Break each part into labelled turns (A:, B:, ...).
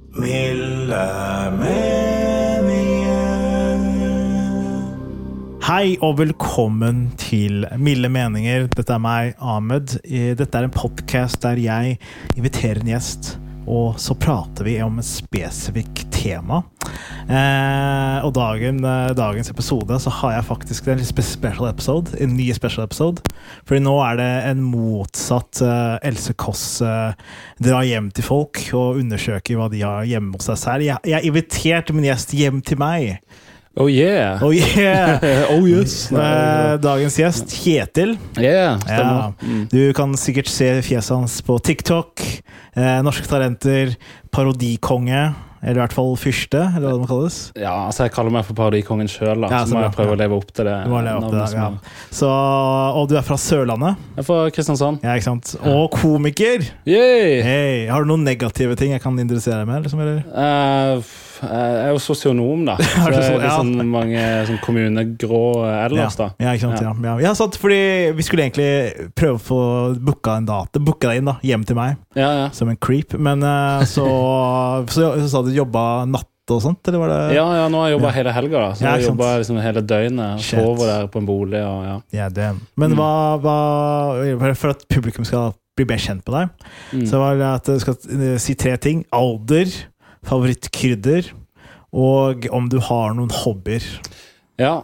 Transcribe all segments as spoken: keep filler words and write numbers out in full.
A: Milde meninger. Hei og velkommen til Milde meninger. Dette er meg, Ahmed. Dette er en podcast der jeg inviterer en gjest, og så prater vi om et spesifikt tema. Eh, og dagen, dagens episode så har jeg faktisk en special episode, en ny special episode. Fordi nå er det en motsatt uh, Else Kåss uh, drar hjem til folk og undersøker hva de har hjemme hos seg selv. Jeg, jeg inviterte min gjest hjem til meg.
B: Oh yeah.
A: Oh yeah.
B: Oh yes.
A: Uh, dagens gjest, Kjetil.
B: Yeah, stemmer.
A: Ja, du kan sikkert se fjeset hans på TikTok. Uh, Norske Talenter, parodikonge, eller i hvert fall fyrste, eller hva det må kalles.
B: Ja, altså jeg kaller meg for parodikongen selv da, ja, så må jeg prøve ja. å leve opp til det.
A: Du må leve opp til det, ja. Så, og du er fra Sørlandet.
B: Jeg er fra Kristiansand.
A: Ja, ikke sant? Og komiker.
B: Yay!
A: Hey, har du noen negative ting jeg kan interessere deg med, liksom, eller?
B: Uh, jeg er jo sosionom da, så det er ja. sånn mange sånn kommunegrå ellers da.
A: Ja, ikke sant, ja. ja. ja. Ja, sant, fordi vi skulle egentlig prøve å få booka en data, booka deg inn da, hjem til meg,
B: ja, ja.
A: som en creep, men uh, så, så, så sa du jobba natt og sånt, eller var det?
B: Ja, ja, nå har jeg jobbet ja. hele helga da, så
A: ja,
B: jeg jobbet liksom hele døgnet, sover der på en bolig og ja.
A: Ja, det. Men mm. hva, hva, for at publikum skal bli mer kjent på deg, mm. så var det at du skal si tre ting: alder, favorittkrydder, og om du har noen hobbyer.
B: Ja.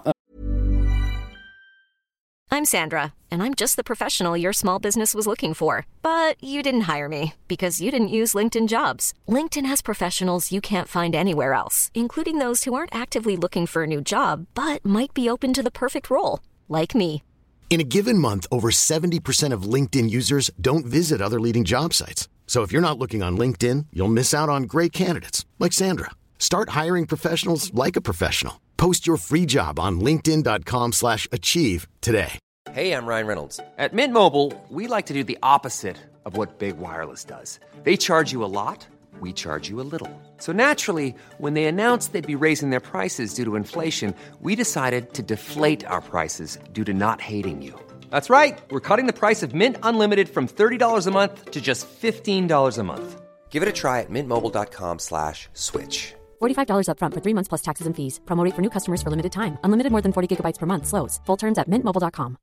C: I'm Sandra, and I'm just the professional your small business was looking for. But you didn't hire me, because you didn't use LinkedIn Jobs. LinkedIn has professionals you can't find anywhere else, including those who aren't actively looking for a new job, but might be open to the perfect role, like me.
D: In a given month, over seventy percent of LinkedIn users don't visit other leading job sites. So if you're not looking on LinkedIn, you'll miss out on great candidates, like Sandra. Start hiring professionals like a professional. Post your free job on linkedin.com slash achieve today.
E: Hey, I'm Ryan Reynolds. At Mint Mobile, we like to do the opposite of what Big Wireless does. They charge you a lot, we charge you a little. So naturally, when they announced they'd be raising their prices due to inflation, we decided to deflate our prices due to not hating you. That's right. We're cutting the price of Mint Unlimited from thirty dollars a month to just fifteen dollars a month. Give it a try at mintmobile.com slash switch.
F: forty-five dollars up front for three months plus taxes and fees. Promo rate for new customers for limited time. Unlimited more than forty gigabytes per month. Slows full terms at mint mobile dot com.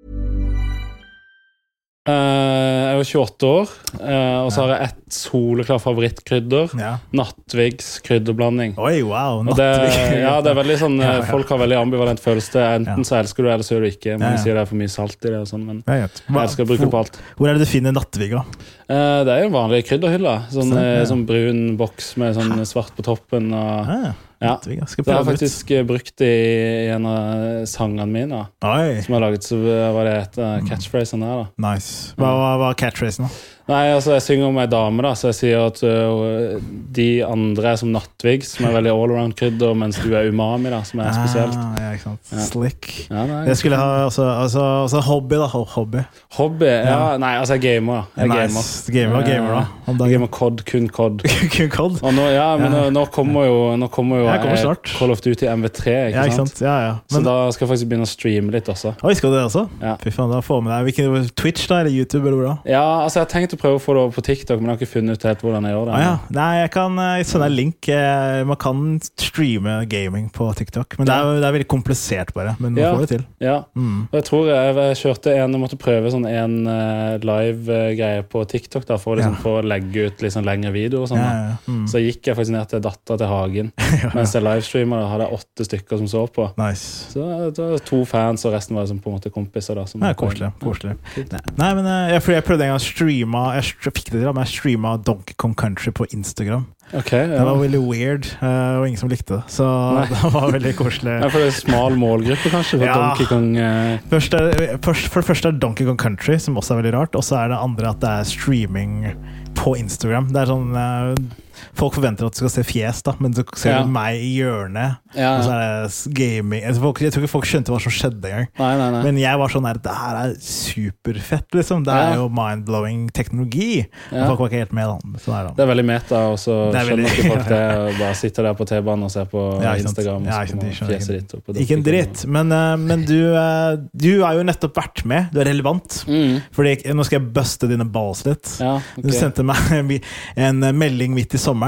B: Uh, jeg var tjueåtte år, uh, og så har jeg ett soleklart favorittkrydder. Ja. Nattvigs krydderblanding.
A: Oi, wow,
B: Nattvigs. Det, ja, det er veldig sånn, ja, ja. Folk har veldig ambivalent følelse. Enten ja. så elsker du det, eller så gjør du ikke. Man ja, ja. sier det er for mye salt i det og sånn, men ja, jeg elsker å bruke det på alt.
A: Hvor er det du finner Nattviga?
B: Uh, det er jo en vanlig krydderhylle. Sånn, så, ja. sånn brun boks med sånn svart på toppen. Og, ja. Ja, det har jeg faktisk ut. brukt i, i en av sangene mine Oi. som jeg har laget, så var det et uh, catchphrasen der da.
A: Nice. Hva var catchphrasen da?
B: Nei, altså jeg synger om en dame da, så jeg sier at uh, de andre er som nattvigs, som er veldig all-around krydder, mens du er umami da, som er ah, spesielt.
A: Ja, ikke sant. Ja. Slick.
B: Ja, nei,
A: jeg skulle ha, altså, altså, altså hobby da, hobby.
B: Hobby, ja, ja. nei, altså jeg gamer da. Jeg
A: nice. gamer. Gamer, gamer da.
B: Om jeg gamer kod, kun kod.
A: kun kod?
B: Og nå, ja, men ja. Nå, nå kommer jo, nå kommer jo
A: jeg kommer snart.
B: Call of Duty M V tre, ikke,
A: ja, ikke sant?
B: sant?
A: Ja, ja. Men,
B: så da skal jeg faktisk begynne å streame litt også.
A: Oi, skal du det også?
B: Ja.
A: Fy faen, da får med deg. Hvilken Twitch da, eller YouTube, eller hvor da?
B: Ja, altså jeg har tenkt å prøve å få det over på TikTok, men jeg har ikke funnet ut helt hvordan jeg gjør det.
A: Ah, ja. Nei, jeg kan sende en link. Man kan streame gaming på TikTok, men det er, det er veldig komplisert bare, men man
B: ja.
A: får det til.
B: Ja, mm. og jeg tror jeg, jeg kjørte en, jeg måtte prøve sånn en uh, live-greie på TikTok da, for, liksom, ja. for å legge ut liksom, lengre videoer og sånn. Ja, ja. Mm. Så gikk jeg faktisk ned til datter til Hagen, ja. mens jeg livestreamer da, hadde jeg åtte stykker som så på.
A: Nice.
B: Så det var to fans, og resten var liksom, på en måte kompiser da. Som
A: ja, koselig, koselig. Nei, nei, men jeg, jeg prøvde en gang å streame, jeg fikk det til, men jeg streamet Donkey Kong Country på Instagram.
B: Okay, ja.
A: Det var veldig weird, uh, og ingen som likte det. Så Nei. det var veldig koselig.
B: Ja, for det er smal målgruppe kanskje for ja. Donkey Kong. Uh...
A: Først er, først, for det første er Donkey Kong Country, som også er veldig rart, og så er det andre at det er streaming på Instagram. Det er sånn... Uh, folk forventer at du skal se fjes da, men du ser ja. meg i hjørnet, ja. og så er det gaming. Jeg tror, jeg tror ikke folk skjønte hva som skjedde en gang.
B: Nei, nei, nei.
A: Men jeg var sånn her, det her er superfett, liksom. Det er ja. jo mind-blowing teknologi. Ja. Folk var ikke helt med da. Så er det.
B: det er veldig meta, og så skjønner veldig... ikke folk det, og bare sitter der på T-banen og ser på ja, Instagram, og så ja, kommer fjeset ditt opp.
A: Ikke en dritt, men, men du, du er jo nettopp vært med, du er relevant, mm. fordi nå skal jeg buste dine balls litt.
B: Ja, okay.
A: Du sendte meg en melding midt i sommeren,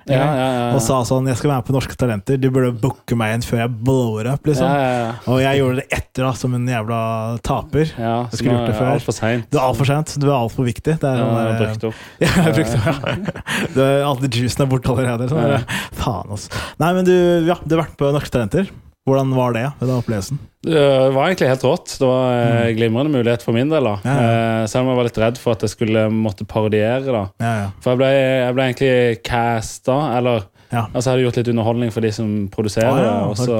B: ja, ja, ja, ja.
A: og sa sånn, jeg skal være med på Norske Talenter, du burde booke meg inn før jeg blower up, liksom.
B: Ja, ja, ja.
A: Og jeg gjorde det etter da, som en jævla taper.
B: Ja,
A: jeg skulle gjort det før.
B: Alt for sent.
A: Du er alt for sent, du er alt for viktig. Det er
B: ja,
A: sånn der,
B: jeg har brukt opp.
A: Ja, jeg har brukt opp, ja. Du er alltid juicen er borte allerede. Sånn ja. Faen, altså. Nei, men du, ja, du har vært på Norske Talenter. Hvordan var det, den opplevelsen?
B: Det var egentlig helt rått. Det var en glimrende mulighet for min del. Da.
A: Ja, ja.
B: Selv om jeg var litt redd for at jeg skulle måtte parodiere. Da.
A: Ja, ja.
B: For jeg ble, jeg ble egentlig casta, eller
A: ja.
B: altså, jeg hadde gjort litt underholdning for de som produserer, ah, ja. og så,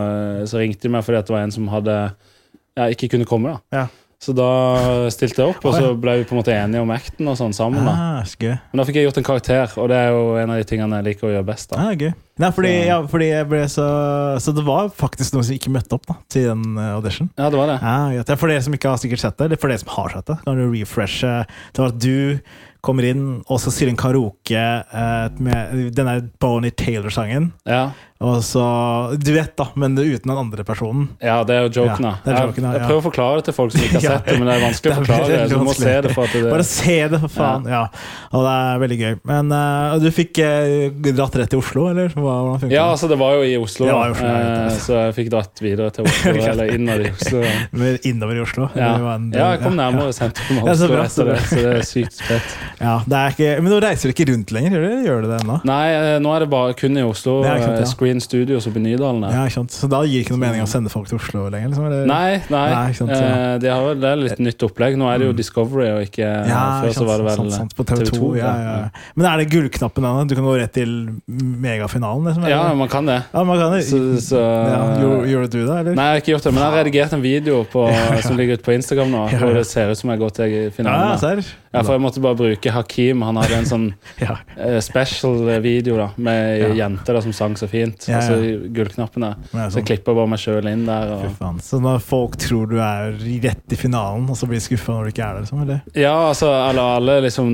B: så ringte de meg fordi at det var en som hadde, ja, ikke kunne komme. Da.
A: Ja.
B: Så da stilte jeg opp, og så ble vi på en måte enige om akten og sånn sammen. Da.
A: Ah,
B: Men da fikk jeg gjort en karakter, og det er jo en av de tingene jeg liker å gjøre best. Da.
A: Ah, gøy. Nei, fordi, ja, fordi jeg ble så Så det var faktisk noen som ikke møtte opp da, til den audition.
B: Ja, det var det.
A: Ja, det er for dere som ikke har sikkert sett det, eller for dere som har sett det. Kan du refreshe? Det var at du kommer inn, og så sier en karaoke eh, med denne Bonnie Taylor-sangen.
B: Ja.
A: Og så, du vet da, men det er uten den andre personen.
B: Ja, det er jo joken da.
A: Ja, er joken, da, ja.
B: Jeg prøver å forklare det til folk som ikke har sett det, men det er vanskelig å forklare det. Så du må se det for at det...
A: Bare se det, for faen. Ja. Ja. Og det er veldig gøy. Men uh, du fikk uh, dratt rett til Oslo, eller? Hvordan funket det?
B: Ja, altså det var jo i Oslo,
A: det var i Oslo
B: da. Uh, så jeg fikk dratt videre til Oslo, eller innover i Oslo.
A: Men innover i Oslo?
B: Ja,
A: en,
B: ja jeg kom nærmere ja. sentrum av Oslo ja, etter det, så det er sykt spett.
A: Ja, det er ikke... Men nå reiser du ikke rundt lenger, gjør du det, gjør du det ennå?
B: Nei, nå er det bare kun i Oslo, sant, ja. Screen Studios oppe i Nydalen.
A: Ja, ikke sant. Så da gir ikke noe mening å sende folk til Oslo lenger? Liksom, eller?
B: Nei, nei.
A: nei sant, ja.
B: eh, det, har, det er litt nytt opplegg. Nå er det jo Discovery, og ikke
A: ja,
B: før så var det vel
A: sant, sant, på T V to. Ja, ja. Men er det gullknappen denne? Du kan gå rett til megafinalen? Liksom,
B: ja, man kan det.
A: Ja, man kan det.
B: Så, så,
A: ja, gjorde, gjorde du det, eller?
B: Nei, jeg har ikke gjort det, men jeg har redigert en video på, ja, ja. som ligger ute på Instagram nå, ja, ja. hvor det ser ut som jeg går til finalen.
A: Ja, ser.
B: Ja, for jeg måtte bare bruke Hakim. Han hadde en sånn ja. uh, special video da, med ja. jenter da, som sang så fint. Ja, ja. Altså gullknappene. Ja, så jeg klipper bare meg selv inn der. Og...
A: Så når folk tror du er rett i finalen, og så blir de skuffet når du ikke er der, liksom, eller?
B: Ja, altså, eller alle liksom,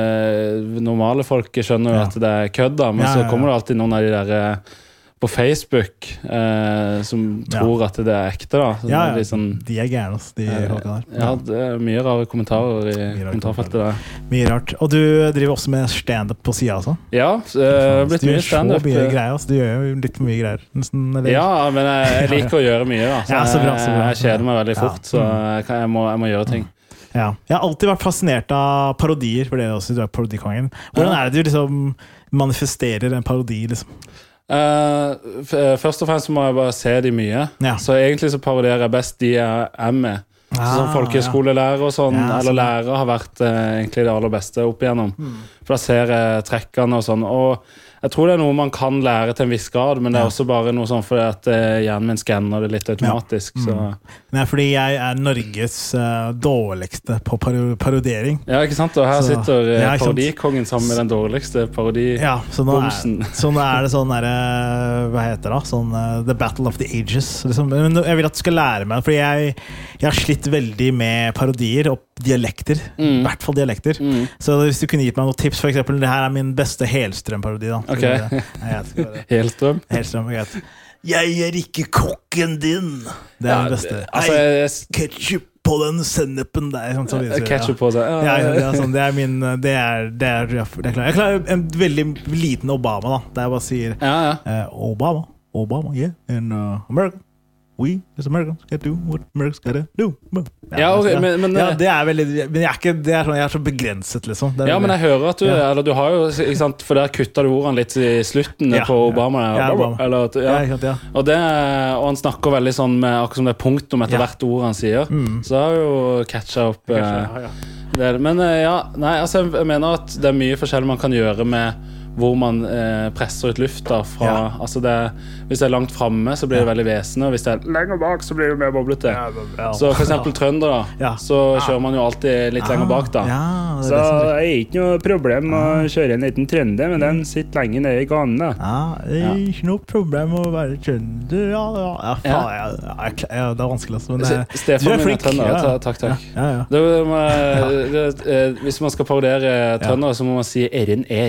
B: uh, normale folk skjønner jo ja. at det er kødd da, men ja, så kommer det alltid noen av de der uh, på Facebook eh, som tror ja. at det er ekte da. Så
A: ja, ja.
B: De, sånn,
A: de er gærne, de
B: eh,
A: folkene der.
B: Ja, det er mye rare kommentarer i kommentarfeltet der.
A: Mye rart. Og du driver også med stand-up på siden, altså?
B: Ja, det har blitt mye stand-up.
A: Du gjør så mye greier, altså. Du gjør jo litt mye greier. Nesten,
B: ja, men jeg, jeg liker å gjøre mye da. Så,
A: ja, så bra, så bra.
B: Jeg kjeder meg veldig fort, så jeg, kan, jeg, må, jeg må gjøre ting.
A: Ja. Jeg har alltid vært fascinert av parodier, for det er også, du er parodikongen. Hvordan er det du liksom manifesterer en parodi, liksom?
B: Uh, først og fremst må jeg bare se de mye ja. Så egentlig så parodierer jeg best de jeg er med ah, sånn folkeskolelærer og sånn, ja, eller lærere har vært uh, egentlig det aller beste opp igjennom mm. For da ser jeg trekkene og sånn. Og jeg tror det er noe man kan lære til en viss grad, men det er ja. også bare noe sånn fordi at hjernen min skanner det litt automatisk. Ja. Mm. Så.
A: Nei, fordi jeg er Norges uh, dårligste på par- parodering.
B: Ja, ikke sant? Og her så, sitter uh,
A: ja,
B: parodikongen sammen med den dårligste parodibomsen.
A: Ja, så nå er, så nå er det sånn der, uh, hva heter det da? Sånn uh, The Battle of the Ages. Liksom. Men jeg vil at du skal lære meg, fordi jeg, jeg har slitt veldig med parodier og dialekter. I mm. hvert fall dialekter. Mm. Så hvis du kunne gitt meg noen tips, for eksempel, det her er min beste Helstrøm-parodi da.
B: Ok. Helstrøm?
A: Helstrøm, greit. Jeg er ikke kokken din. Det er ja, den beste.
B: Altså, jeg...
A: Ketchup på den sennepen der. Sånn, sånn,
B: Ketchup på seg.
A: Ja, ja, ja, sånn, det er min, det er, det er, det er klar. Jeg klarer en veldig liten Obama da. Der jeg bare sier
B: ja, ja.
A: Uh, Obama, Obama, yeah, in uh, America. We, as Americans, can do what Americans gotta do. Ja,
B: ja, okay, men, men,
A: ja, det er veldig, men jeg er ikke, det er sånn, jeg er så begrenset, liksom. Er
B: ja,
A: veldig,
B: men jeg hører at du, ja. eller du har jo, ikke sant, for der kuttet du ordene litt i slutten ja, på Obama.
A: Ja, Obama.
B: Eller, ja. Ja, ja. Og, det, og han snakker veldig sånn med, akkurat som det er punktum etter ja. hvert ord han sier. Mm. Så har jo catchet opp. Catcha, ja, ja. Det, men ja, nei, altså jeg mener at det er mye forskjellig man kan gjøre med hvor man eh, presser ut lufta fra, ja. altså det, hvis det er langt fremme så blir det veldig vesende, og hvis det er lenger bak så blir det mer boblete. Ja, ja. Så for eksempel trønder da, ja. så kjører man jo alltid litt lenger bak da.
A: Ja, det
B: så det er ikke noe problem å kjøre en liten trønder, men den sitter lenge nede i ganen da.
A: Ja, det er ikke noe problem å være trønder, ja, ja, ja, faen, ja. Ja, ja, det er vanskelig, men det,
B: Stefan min er trønder, ja. takk, takk.
A: Ja, ja.
B: Det, det, det, hvis man skal parodiere trønder, så må man si er en er.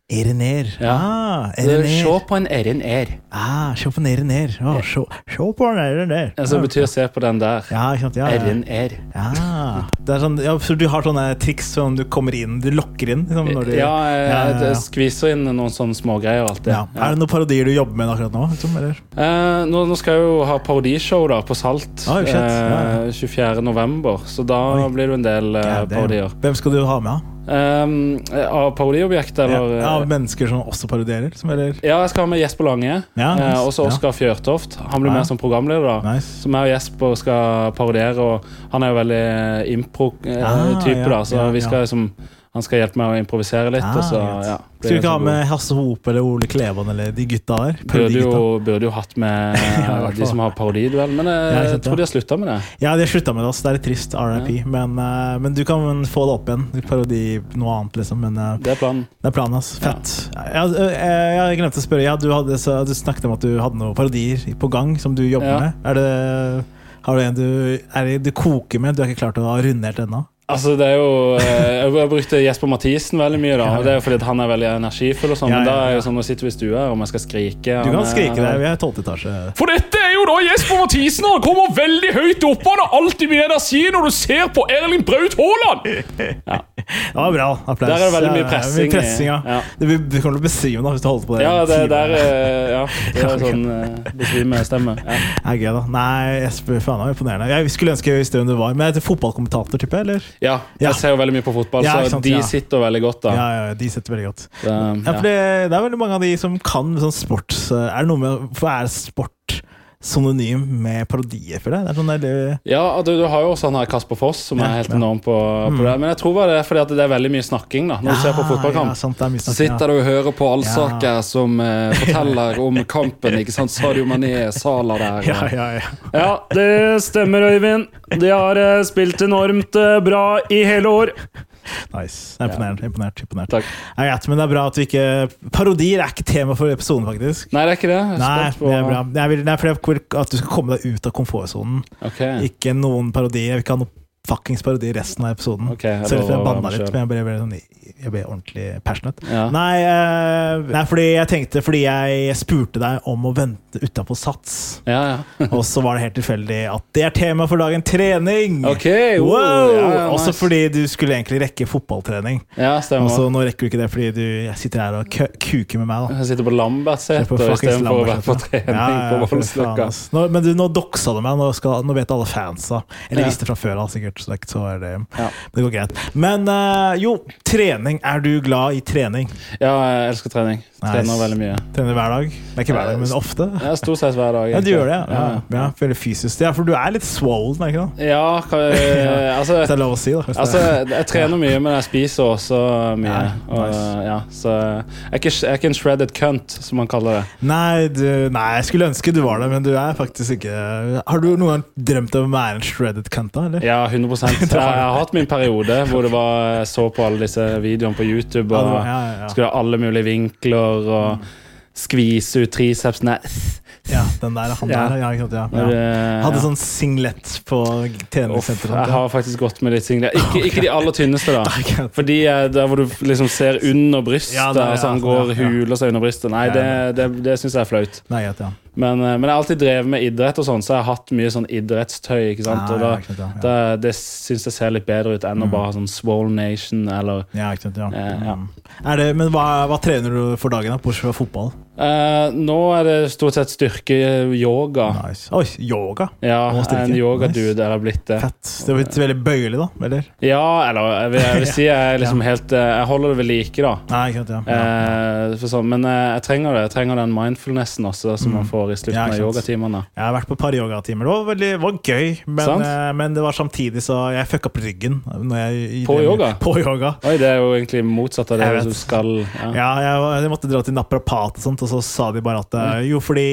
A: R N R.
B: Ja.
A: Ah, R N R.
B: Se på en R N R.
A: Ah, se på en R N R. Oh, se, se på en R N R.
B: Ja, så det betyr se på den der.
A: Ja, ikke sant? Ja, ja.
B: R N R.
A: Ja, det er sånn, ja, så du har sånne triks som du kommer inn, du lokker inn. Liksom, når du,
B: ja, jeg,
A: ja, ja, ja.
B: skviser inn noen sånne små greier alltid.
A: Ja. Ja. Er det noen parodier du jobber med akkurat nå? Liksom, eller?
B: Eh, nå, nå skal jeg jo ha parodishow da, på Salt
A: oh, ja, ja.
B: eh, tjuefjerde november, så da Oi. Blir det en del eh, parodier.
A: Hvem skal du ha med?
B: Um, av parodiobjekt eller?
A: Ja, av mennesker som også parodierer som eller?
B: Ja, jeg skal ha med Jesper Lange ja, nice. eh, også Oskar ja. Fjørtoft. Han blir ja. Mer som programleder da nice. Som jeg og Jesper skal parodiere og han er jo veldig impro-type eh, ah, ja, da, så ja, vi skal liksom han skal hjelpe meg å improvisere litt ah, og så, ja,
A: skal du ikke ha med Hasse Hope eller Ole Klevan eller de gutta der?
B: Burde jo, burde jo hatt med ja, de som har parodiduell, men jeg, ja, jeg tror de har sluttet med det.
A: Ja, de har sluttet med det også, det er litt trist, R I P ja. men, uh, men du kan få det opp igjen, parodi noe annet liksom, men uh,
B: det er planen.
A: Det er planen, altså. Fett. Ja. Jeg, jeg, jeg glemte å spørre, ja, du, hadde, så, du snakket om at du hadde noen parodier på gang som du jobber ja. Med. Er det, har du en du, er det, du koker med, du er ikke klart å ha rundert ennå?
B: Altså det er jo Jeg har brukt Jesper Mathisen veldig mye da og det er jo fordi han er veldig energifull og sånn ja, ja, ja. Men da er jo sånn, nå sitter vi i stua her om jeg skal skrike
A: Du kan er, skrike der, vi er tolvte etasje
B: For dette er jo da Jesper Mathisen Han kommer veldig høyt opp Han har alltid mye energi når du ser på Erling Braut Haaland ja.
A: Det var bra, applaus
B: Der er det veldig mye pressing,
A: mye pressing ja. Ja. Det du kommer til å besvime da hvis du holder på det
B: Ja, det der ja, det er sånn besvime stemme ja.
A: Er gøy da, nei Jesper, faen det var imponerende Jeg skulle ønske i stedet du var Men er det fotballkommentator type, eller?
B: Ja, jeg ja. Ser jo veldig mye på fotball, ja, så de ja. Sitter veldig godt da.
A: Ja, ja, de sitter veldig godt. Det, ja. Ja, for det, det er veldig mange av de som kan sånn sport. Er det noe med, for er sport synonym med parodier for det? Det er sånn der,
B: ja, du, du har jo også han her Kasper Foss, som ja, er helt ja. Enorm på, på mm. det. Men jeg tror bare det er fordi at det er veldig mye snakking da, når ja, du ser på fotballkamp.
A: Ja, sant, det er mye snakking,
B: så sitter du og hører på allsaker ja. Som uh, forteller om kampen, ikke sant? Sadio Mané, Salah der. Og...
A: Ja, ja, ja.
B: Ja, det stemmer, Øyvind. De har uh, spilt enormt uh, bra i hele år.
A: Nice, imponert, ja. imponert, imponert.
B: Takk.
A: Ja, men det er bra at vi ikke parodier er ikke tema for episoden faktisk.
B: Nei, det er ikke det.
A: Nei, på... det er bra. Jeg vil, det er fordi at du skal komme deg ut av komfortzonen.
B: Okay.
A: Ikke noen parodier. Jeg vil ikke ha noen fuckings parodi resten av episoden.
B: Okay,
A: Selv om jeg bannet litt, men jeg ble, ble, sånn, jeg ble ordentlig passionate.
B: Ja.
A: Nei, uh, nei, fordi jeg tenkte, fordi jeg spurte deg om å vente utenfor Sats.
B: Ja, ja.
A: Og så var det helt tilfeldig at det er tema for dagen trening.
B: Ok,
A: wow!
B: wow. Ja, ja,
A: også
B: nice.
A: Fordi du skulle egentlig rekke fotballtrening.
B: Ja, stemmer.
A: Og så nå rekker du ikke det fordi du jeg sitter her og kuker med meg. Da.
B: Jeg sitter på Lambertseter i stedet for å være på trening ja, ja, på Voldsløkka.
A: Nå, men du, nå doksa du meg, nå, skal, nå vet alle fansa. Eller ja. Visste fra før av sikkert, så det, så er det
B: Ja.
A: Det går greit. Men uh, jo, trening. Er du glad i trening?
B: Ja, jeg elsker trening. Trener nice. Veldig mye.
A: Trener hver dag? Det er ikke hver dag, men ofte.
B: Ja, stort sett hver dag.
A: Ja, du gjør det, ja. Ja, ja. Veldig fysisk. Ja, for du er litt swollen, er ikke det?
B: Ja, jeg, altså,
A: det er lov å si, da.
B: Altså, jeg trener mye, men jeg spiser også mye. Ja, nice. Og, ja, så jeg er, ikke, jeg er ikke en shredded cunt, som man kaller det.
A: Nei, du, nei, jeg skulle ønske du var det, men du er faktisk ikke. Har du noen gang drømt om å være en shredded cunt, da? Eller?
B: Ja, hundre prosent. Jeg, jeg har hatt min periode hvor det var, jeg så på alle disse videoene på YouTube, og ja, ja, ja. Skulle ha alle mulige vinkler, og mm. skvise ut tricepsene.
A: Ja, den der, han ja. Der, ja, ja, ja. ja. Hadde sånn singlet på treningssenteret.
B: Jeg har faktisk gått med litt singlet. Ikke, ikke de aller tynneste da. Fordi der hvor du liksom ser under brystet, ja, der, altså han går ja, ja. Huler seg under brystet. Nei, det, det, det synes jeg er flaut.
A: Nei, ja.
B: Men, men jeg har alltid drevet med idrett og sånn, så jeg har hatt mye sånn idrettstøy, ikke sant? Og da, ja, ja, ja. Da, det synes jeg ser litt bedre ut enn mm. å bare ha sånn Swole Nation, eller...
A: Ja, ikke sant, ja.
B: Eh, ja.
A: Er det, men hva, hva trener du for dagen da, bortsett fra fotball?
B: Eh, nå er det stort sett styrke yoga.
A: Nice. Oi, yoga?
B: Ja, en yoga-dude nice. Er det blitt det.
A: Fett. Det er blitt veldig bøyelig da, eller?
B: Ja, eller jeg vil, jeg vil si jeg er liksom helt... Jeg holder det ved like da.
A: Nei, ikke sant, ja. ja.
B: Eh, sånn, men jeg trenger det. Jeg trenger den mindfulnessen også, som mm. man får i slutten ja, av yogatimene.
A: Jeg har vært på et par yogatimer. Det var, veldig, det var gøy, men, uh, men det var samtidig så jeg fucka på ryggen. Når jeg,
B: på
A: det,
B: yoga?
A: På yoga.
B: Oi, det er jo egentlig motsatt av det du skal... Ja,
A: ja jeg, jeg måtte dra til naprapat og sånt, og så sa de bare at uh, jo, fordi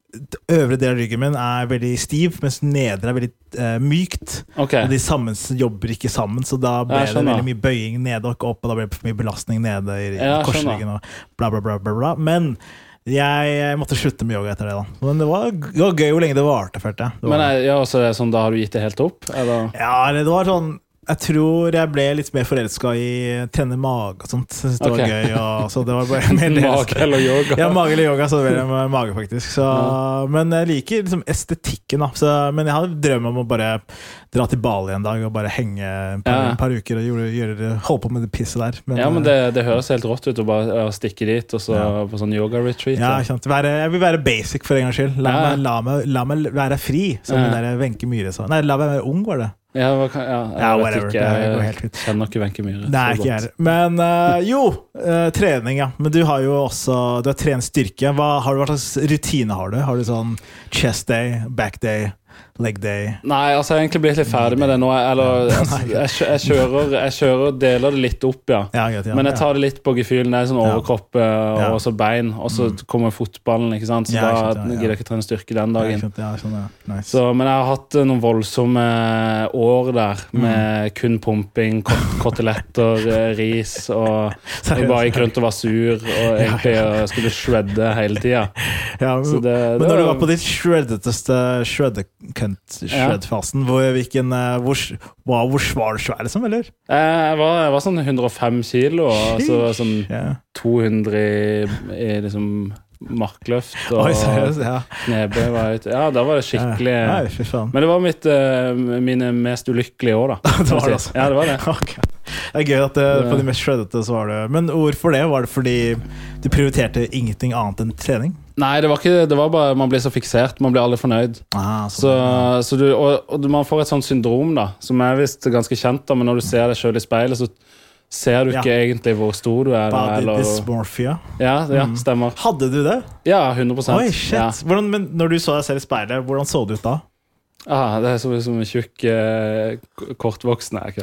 A: øvre del av ryggen min er veldig stiv, mens nedre er veldig uh, mykt.
B: Okay.
A: Og de sammen jobber ikke sammen, så da ble det veldig mye bøying nede og opp, og da ble det for mye belastning nede i ja, korsryggen og bla bla bla bla bla. Men jeg, jeg måtte slutte med yoga etter det da. Men det var, det var gøy hvor lenge det varte, følte jeg. Det var,
B: men jeg, ja, så det er sånn, da har du gitt det helt opp? Eller?
A: Ja, det var sånn Jeg tror jeg ble litt mer forelsket i trene mage og sånt. Jeg synes det var okay. gøy. Og, så det var bare
B: mage eller yoga?
A: Ja, mage eller yoga, så det var mage faktisk. Så, ja. Men jeg liker liksom estetikken da. Så, men jeg hadde drøm om å bare dra til Bali en dag og bare henge et par, ja. par uker og gjøre, gjøre, holde på med det pisset der. Men,
B: ja, men det, det høres helt rått ut å bare stikke dit og så ja. på sånn yoga-retreat.
A: Ja, ikke sant. Være, jeg vil være basic for en gang skyld. La, ja. meg, la, meg, la meg være fri, som ja. den der Wenche Myhre sa. Nei, la meg være ung, var det.
B: Ja, ja, jeg ja, vet ikke, jeg kjenner ikke Wenche Myhre.
A: Nei, ikke jeg. Men uh, jo, uh, trening, ja. Men du har jo også, du har trent styrke. Hva, har du hva slags rutine har du? Har du sånn chest day, back day, leg day?
B: Nei, altså jeg har egentlig blitt litt ferdig med det nå. Eller, altså, jeg, jeg, kjører, jeg kjører, deler det litt opp, ja.
A: ja, ja, ja
B: Men jeg tar det litt på gefühlen. Det er sånn overkropp og ja. så bein, og så kommer fotballen, ikke sant? Så ja, da skjønt, ja, ja. gidder jeg ikke trene styrke den dagen.
A: Ja, skjønt, ja, skjønt, ja. Nice.
B: Så, men jeg har hatt noen voldsomme år der, med mm. kun pumping, koteletter, ris, og jeg bare gikk rundt og var sur, og egentlig ja, ja. skulle shredde hele tiden.
A: Ja, men, det, men når det var... du var på ditt shreddeteste shredde shred-fasen, hvor, hvilken, hvor, hvor, hvor var du svær liksom, eller?
B: Jeg var, jeg var sånn hundre og fem kilo, altså sånn yeah. to hundre i, i liksom markløft og
A: Oi, seriøst, ja.
B: knebøy var ut. Ja, da var det skikkelig
A: ja. Nei, fy faen.
B: Men det var mitt, uh, mine mest ulykkelige år da.
A: Det var det altså?
B: Ja, det var det.
A: Okay. Det er gøy at det, på de mest shreddete så var det. Men hvorfor det? Var det fordi du prioriterte ingenting annet enn trening?
B: Nei, det var ikke det var bare man ble så fiksert, man ble aldri fornøyd.
A: Ah,
B: så, så du, og, og man får et sånt syndrom da, som er visst ganske kjent da, men når du ser deg selv i speilet, så ser du ikke ja. egentlig hvor stor du er.
A: Body eller, dysmorphia.
B: Ja, ja, stemmer.
A: Hadde du det?
B: Ja, hundre prosent.
A: Oi, shit. Ja. Hvordan, men når du så deg selv i speilet, hvordan så du ut da?
B: Ah, det er så som en tjukk eh, kortvoksen er, ikke?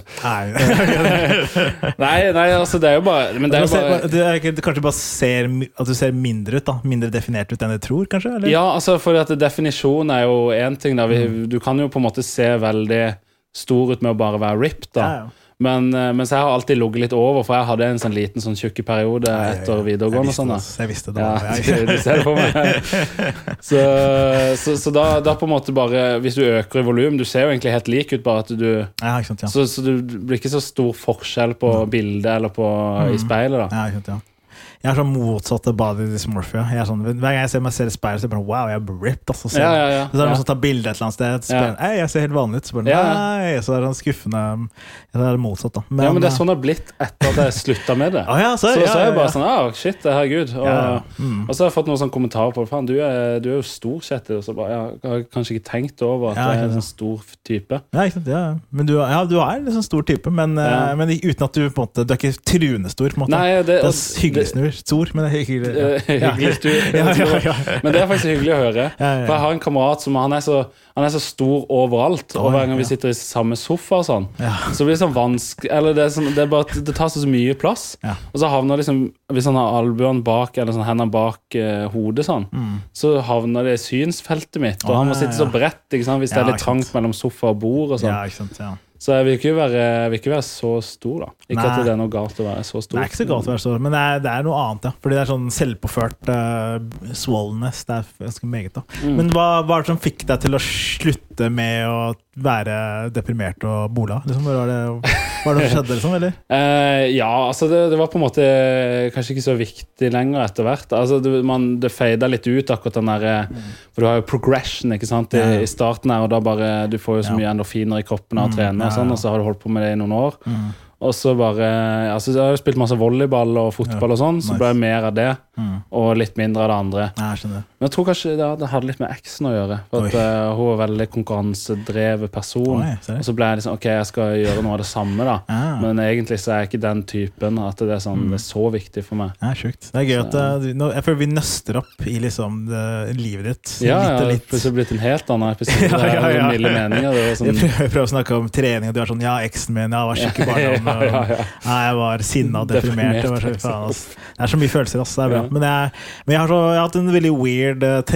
A: Nei.
B: nei, nei, altså det er jo bare men det er jo bare
A: du, er ikke, du kanskje bare ser at du ser mindre ut da, mindre definert ut enn du tror, kanskje? Eller?
B: Ja, altså for at definisjon er jo en ting da, vi, mm. du kan jo på en måte se veldig stor ut med å bare være ripped da. Ja, ja. Men, mens jeg har alltid logget litt over, for jeg hadde en sånn liten sånn tjukke periode ja, ja, ja. etter videregående og sånn da.
A: Jeg visste det.
B: Ja, du, du ser det på meg. Så, så, så da, da på en måte bare, hvis du øker i volum, du ser jo egentlig helt lik ut, bare at du,
A: ja, ikke sant, ja.
B: så, så du blir ikke så stor forskjell på mm. bildet eller på, mm. i speilet da.
A: Ja, ikke sant, ja. Jeg er sånn motsatt av body dysmorphia. Jeg er sånn, hver gang jeg ser meg selv i speilet, så er jeg bare, wow, jeg er ripped. Altså, så,
B: ja, ja, ja.
A: så er det noen som tar bilder et eller annet sted, så bare, ja. jeg ser helt vanlig ut. Så, bare,
B: ja.
A: nei, så er det sånn skuffende. Så er det motsatt da.
B: Men, ja, men det er sånn det har blitt etter at jeg sluttet med det.
A: Oh, ja, så,
B: så,
A: ja,
B: så er jeg bare
A: ja.
B: sånn, ah, shit, herregud. Og,
A: ja. mm.
B: og så har jeg fått noen sånne kommentarer på, faen, du er, du er jo stor, Kjetil. Og så bare, jeg har kanskje ikke tenkt over at ja, jeg er en sånn stor type.
A: Ja, ikke sant, ja. Men du, ja, du er en sånn stor type, men, ja. men uten at du på en måte, du er ikke trunestor, på en måte.
B: Nei, det,
A: det er hyggelig snur, stor, men det er hyggelig. Ja.
B: hyggelig stor.
A: ja, ja, ja, ja.
B: Men det er faktisk hyggelig å høre.
A: Ja, ja.
B: For jeg har en kamerat som han er så, han er så stor overalt, og hver gang vi sitter i samme sofa og sånn, ja. så blir det sånn vanskelig, eller det, er sånn, det, er bare, det tar så mye plass, ja. og så havner liksom, hvis han har albuen bak, eller sånn hendene bak eh, hodet sånn, mm. så havner det i synsfeltet mitt, og oh, han må sitte så bredt, ikke sant, hvis ja, det er litt trangt mellom sofa og bord og sånn.
A: Ja, ikke sant, ja.
B: Så jeg vil ikke være, jeg vil ikke være så stor da. Ikke Nei. At det er noe galt å være så stor.
A: Det er ikke så galt å være stor, men det er, det er noe annet, ja. Fordi det er sånn selvpåført uh, swollenness, det er ganske meget da. Mm. Men hva var det som fikk deg til å slutte med å være deprimert og bola? Liksom, var det, var det som skjedde, liksom, eller?
B: Uh, ja, altså det, det var på en måte kanskje ikke så viktig lenger etter hvert. Altså det, man, det feidet litt ut akkurat den der, mm. for du har jo progression, ikke sant, i, ja. i starten her, og da bare, du får jo så mye ja. endorfiner i kroppen av å trene, mm, ja. Sånn, og så har du holdt på med det i noen år mm. og så bare altså, jeg har jo spilt masse volleyball og fotball ja, og sånn, nice. Så ble jeg mer av det mm. og litt mindre av det andre
A: ja, jeg skjønner.
B: Men jeg tror kanskje det, det hadde litt med eksen å gjøre for at, uh, hun var veldig konkurransedrevet person. Oi, og så ble jeg liksom, ok, jeg skal gjøre noe av det samme da ja. Men egentlig så er jeg ikke den typen at det er, sånn, mm. det er så viktig for meg.
A: Ja, sjukt. Det er gøy at uh, jeg føler vi nøster opp i liksom det, livet ditt
B: ja,
A: litt og litt.
B: Ja, det har blitt en helt annen episode ja, ja, ja. Milde meninger sånn...
A: Jeg prøver, prøver å snakke om trening og du er sånn, ja, eksen min, jeg var skikkelig barndom og, ja, ja, ja. Nei, jeg var sinnet og deprimert, det, var så, faen, altså. Det er så mye følelser også, det er bra. Men jeg, men jeg, har, så, jeg har hatt en veldig weird uh,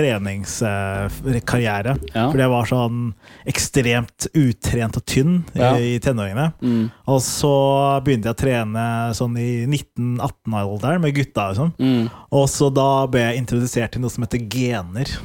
A: treningskarriere, uh, ja. Fordi jeg var sånn ekstremt utrent og tynn ja. i, i tenåringene. Mm. Og så begynte jeg å trene sånn i nitten-atten-alder med gutta og sånn. Mm. Og så da ble jeg introdusert til noe som heter gener.